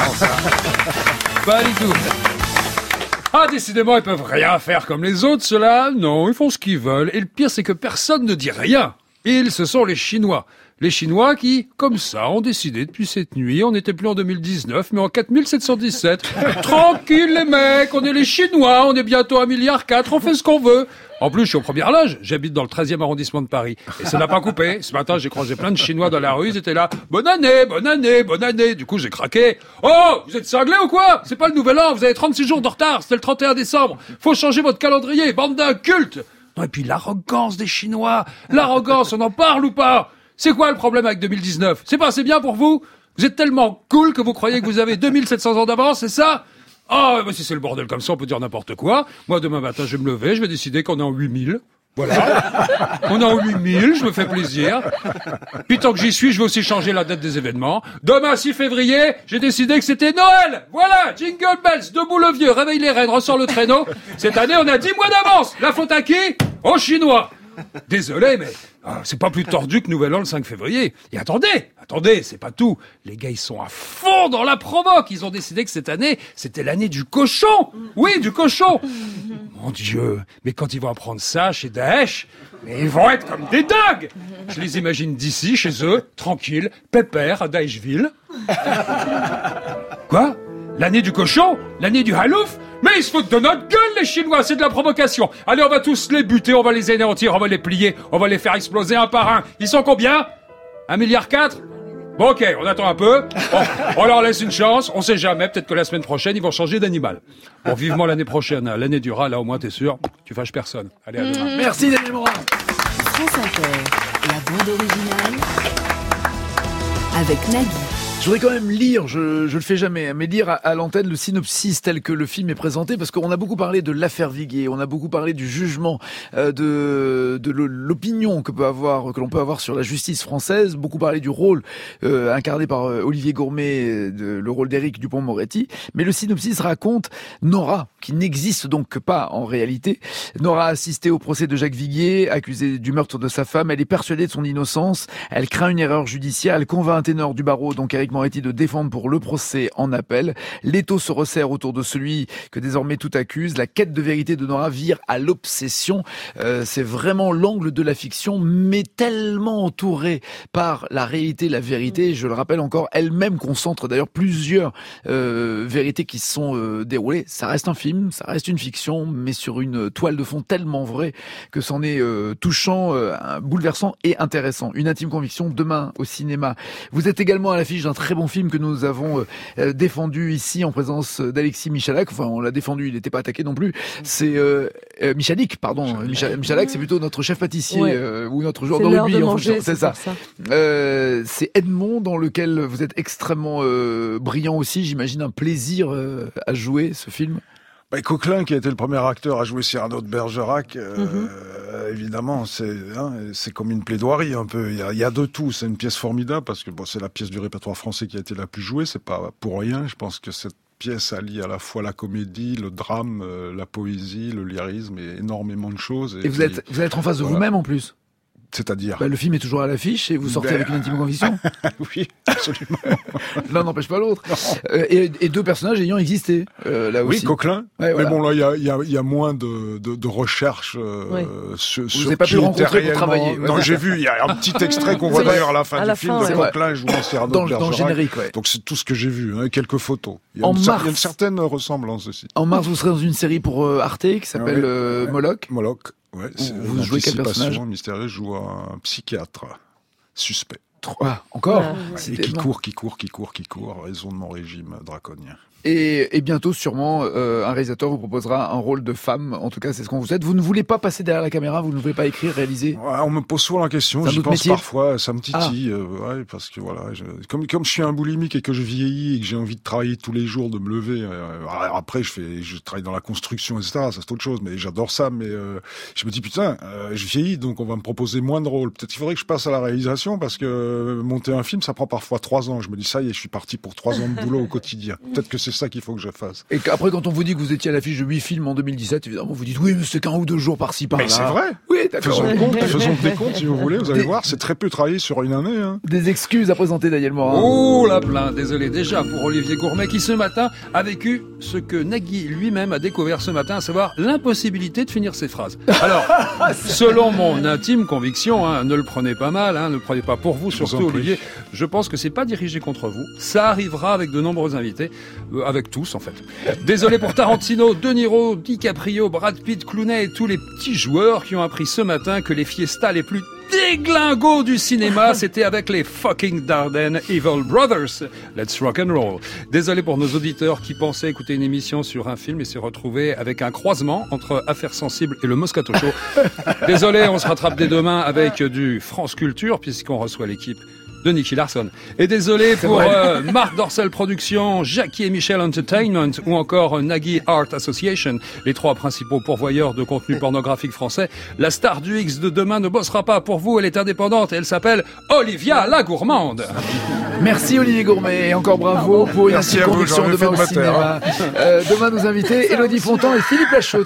Pas du tout. Décidément, ils peuvent rien faire comme les autres, ceux-là. Non, ils font ce qu'ils veulent. Et le pire, c'est que personne ne dit rien. Ils, ce sont les Chinois. Les Chinois qui, comme ça, ont décidé depuis cette nuit, on n'était plus en 2019, mais en 4717. Tranquille les mecs, on est les Chinois, on est bientôt 1,4 milliard, on fait ce qu'on veut. En plus, je suis aux premières loges, j'habite dans le 13e arrondissement de Paris. Et ça n'a pas coupé. Ce matin, j'ai croisé plein de Chinois dans la rue, ils étaient là. Bonne année, bonne année, bonne année. Du coup, j'ai craqué. Oh, vous êtes cinglés ou quoi? C'est pas le nouvel an, vous avez 36 jours de retard, c'était le 31 décembre. Faut changer votre calendrier, bande d'incultes. Non, et puis l'arrogance des Chinois. L'arrogance, on en parle ou pas? C'est quoi le problème avec 2019? C'est pas assez bien pour vous? Vous êtes tellement cool que vous croyez que vous avez 2700 ans d'avance, c'est ça? Ah, bah si c'est le bordel comme ça, on peut dire n'importe quoi. Moi, demain matin, je vais me lever, je vais décider qu'on est en 8000. Voilà. On est en 8000, je me fais plaisir. Puis tant que j'y suis, je vais aussi changer la date des événements. Demain, 6 février, j'ai décidé que c'était Noël. Voilà, jingle bells, debout le vieux, réveille les reines, ressort le traîneau. Cette année, on a 10 mois d'avance. La faute à qui? Aux Chinois. Désolé, mais c'est pas plus tordu que Nouvel An le 5 février. Et attendez, c'est pas tout. Les gars, ils sont à fond dans la provoque. Ils ont décidé que cette année, c'était l'année du cochon. Oui, du cochon. Mon Dieu, mais quand ils vont apprendre ça chez Daesh, mais ils vont être comme des dingues. Je les imagine d'ici, chez eux, tranquilles, pépères, à Daeshville. Quoi? L'année du cochon? L'année du halouf? Mais ils se foutent de notre gueule, les Chinois, c'est de la provocation. Allez, on va tous les buter, on va les anéantir, on va les plier, on va les faire exploser un par un. Ils sont combien? 1,4 milliard? Bon, ok, on attend un peu. Bon, on leur laisse une chance, on sait jamais, peut-être que la semaine prochaine, ils vont changer d'animal. Bon, vivement l'année prochaine, hein. L'année du rat, là au moins t'es sûr, tu fâches personne. Allez, à demain. Merci Daniel Morin. France Inter, la bande originale avec Nagui. Je voudrais quand même lire, je le fais jamais, mais lire à l'antenne le synopsis tel que le film est présenté, parce qu'on a beaucoup parlé de l'affaire Viguier, on a beaucoup parlé du jugement, de l'opinion que l'on peut avoir sur la justice française, beaucoup parlé du rôle incarné par Olivier Gourmet, le rôle d'Éric Dupond-Moretti, mais le synopsis raconte Nora, qui n'existe donc pas en réalité. Nora a assisté au procès de Jacques Viguier, accusé du meurtre de sa femme, elle est persuadée de son innocence, elle craint une erreur judiciaire, elle convainc un ténor du barreau, donc Éric Moretti, de défendre pour le procès en appel. L'étau se resserre autour de celui que désormais tout accuse. La quête de vérité de Nora vire à l'obsession. C'est vraiment l'angle de la fiction, mais tellement entouré par la réalité, la vérité. Je le rappelle encore, elle-même concentre d'ailleurs plusieurs vérités qui se sont déroulées. Ça reste un film, ça reste une fiction, mais sur une toile de fond tellement vraie que c'en est touchant, bouleversant et intéressant. Une intime conviction demain au cinéma. Vous êtes également à l'affiche d'un très bon film que nous avons défendu ici en présence d'Alexis Michalak. Enfin, on l'a défendu, il n'était pas attaqué non plus. C'est Michalik, pardon. Michalak, c'est plutôt notre chef pâtissier ou notre joueur de rugby. C'est ça. C'est Edmond, dans lequel vous êtes extrêmement brillant aussi. J'imagine un plaisir à jouer ce film. Coquelin, qui a été le premier acteur à jouer Cyrano de Bergerac, évidemment, c'est comme une plaidoirie un peu. Il y a de tout. C'est une pièce formidable parce que c'est la pièce du répertoire français qui a été la plus jouée. C'est pas pour rien. Je pense que cette pièce allie à la fois la comédie, le drame, la poésie, le lyrisme et énormément de choses. Et vous êtes en face de vous-même en plus. C'est-à-dire le film est toujours à l'affiche et vous sortez avec une intime conviction. Oui, absolument. L'un n'empêche pas l'autre. Et deux personnages ayant existé là aussi. Oui, Coquelin. Ouais, voilà. Mais bon, là, il y a moins de recherche sur vous n'avez pas pu le rencontrer pour travailler. Non, j'ai vu. Il y a un petit extrait qu'on voit d'ailleurs à la fin du film de Coquelin jouant Cyrano de Bergerac. Dans le générique, Donc c'est tout ce que j'ai vu. Quelques photos. Il y a une certaine ressemblance aussi. En mars, vous serez dans une série pour Arte qui s'appelle Moloch. Moloch. Ouais, vous jouez quel personnage mystérieux, je joue un psychiatre suspect. Encore et qui court, raison de mon régime draconien. Et bientôt, sûrement, un réalisateur vous proposera un rôle de femme. En tout cas, c'est ce qu'on vous souhaite. Vous ne voulez pas passer derrière la caméra, vous ne voulez pas écrire, réaliser. On me pose souvent la question, j'y pense parfois, ça me titille. Parce que voilà, comme je suis un boulimique et que je vieillis et que j'ai envie de travailler tous les jours, de me lever. Après, je travaille dans la construction, etc. Ça c'est autre chose, mais j'adore ça. Mais je me dis putain, je vieillis, donc on va me proposer moins de rôles. Peut-être qu'il faudrait que je passe à la réalisation parce que monter un film, ça prend parfois 3 ans. Je me dis ça y est, je suis parti pour 3 ans de boulot au quotidien. Peut-être que c'est ça qu'il faut que je fasse. Et après, quand on vous dit que vous étiez à l'affiche de 8 films en 2017, évidemment, vous dites oui, mais c'est qu'un ou deux jours par-ci, par-là. Mais c'est vrai. Oui, d'accord. Faisons des comptes, si vous voulez. Vous allez voir, c'est très peu travaillé sur une année. Hein. Des excuses à présenter, Daniel Morin. Oh, la plainte. Désolé déjà pour Olivier Gourmet qui, ce matin, a vécu ce que Nagui lui-même a découvert ce matin, à savoir l'impossibilité de finir ses phrases. Alors, selon mon intime conviction, hein, ne le prenez pas mal, hein, ne le prenez pas pour vous, surtout Olivier, je pense que c'est pas dirigé contre vous. Ça arrivera avec de nombreux invités, avec tous en fait. Désolé pour Tarantino, De Niro, DiCaprio, Brad Pitt, Clooney et tous les petits joueurs qui ont appris ce matin que les fiestas les plus déglingos du cinéma, c'était avec les fucking Dardenne Evil Brothers. Let's rock and roll. Désolé pour nos auditeurs qui pensaient écouter une émission sur un film et s'est retrouvés avec un croisement entre Affaires sensibles et le Moscato Show. Désolé, on se rattrape dès demain avec du France Culture puisqu'on reçoit l'équipe de Nicky Larson. Et désolé pour Marc Dorcel Productions, Jackie et Michel Entertainment ou encore Nagui Art Association, les trois principaux pourvoyeurs de contenu pornographique français. La star du X de demain ne bossera pas pour vous, elle est indépendante et elle s'appelle Olivia la Gourmande. Merci Olivier Gourmet et encore bravo pour une conviction demain au cinéma. Demain nos invités, Élodie Fontan et Philippe Lachaud.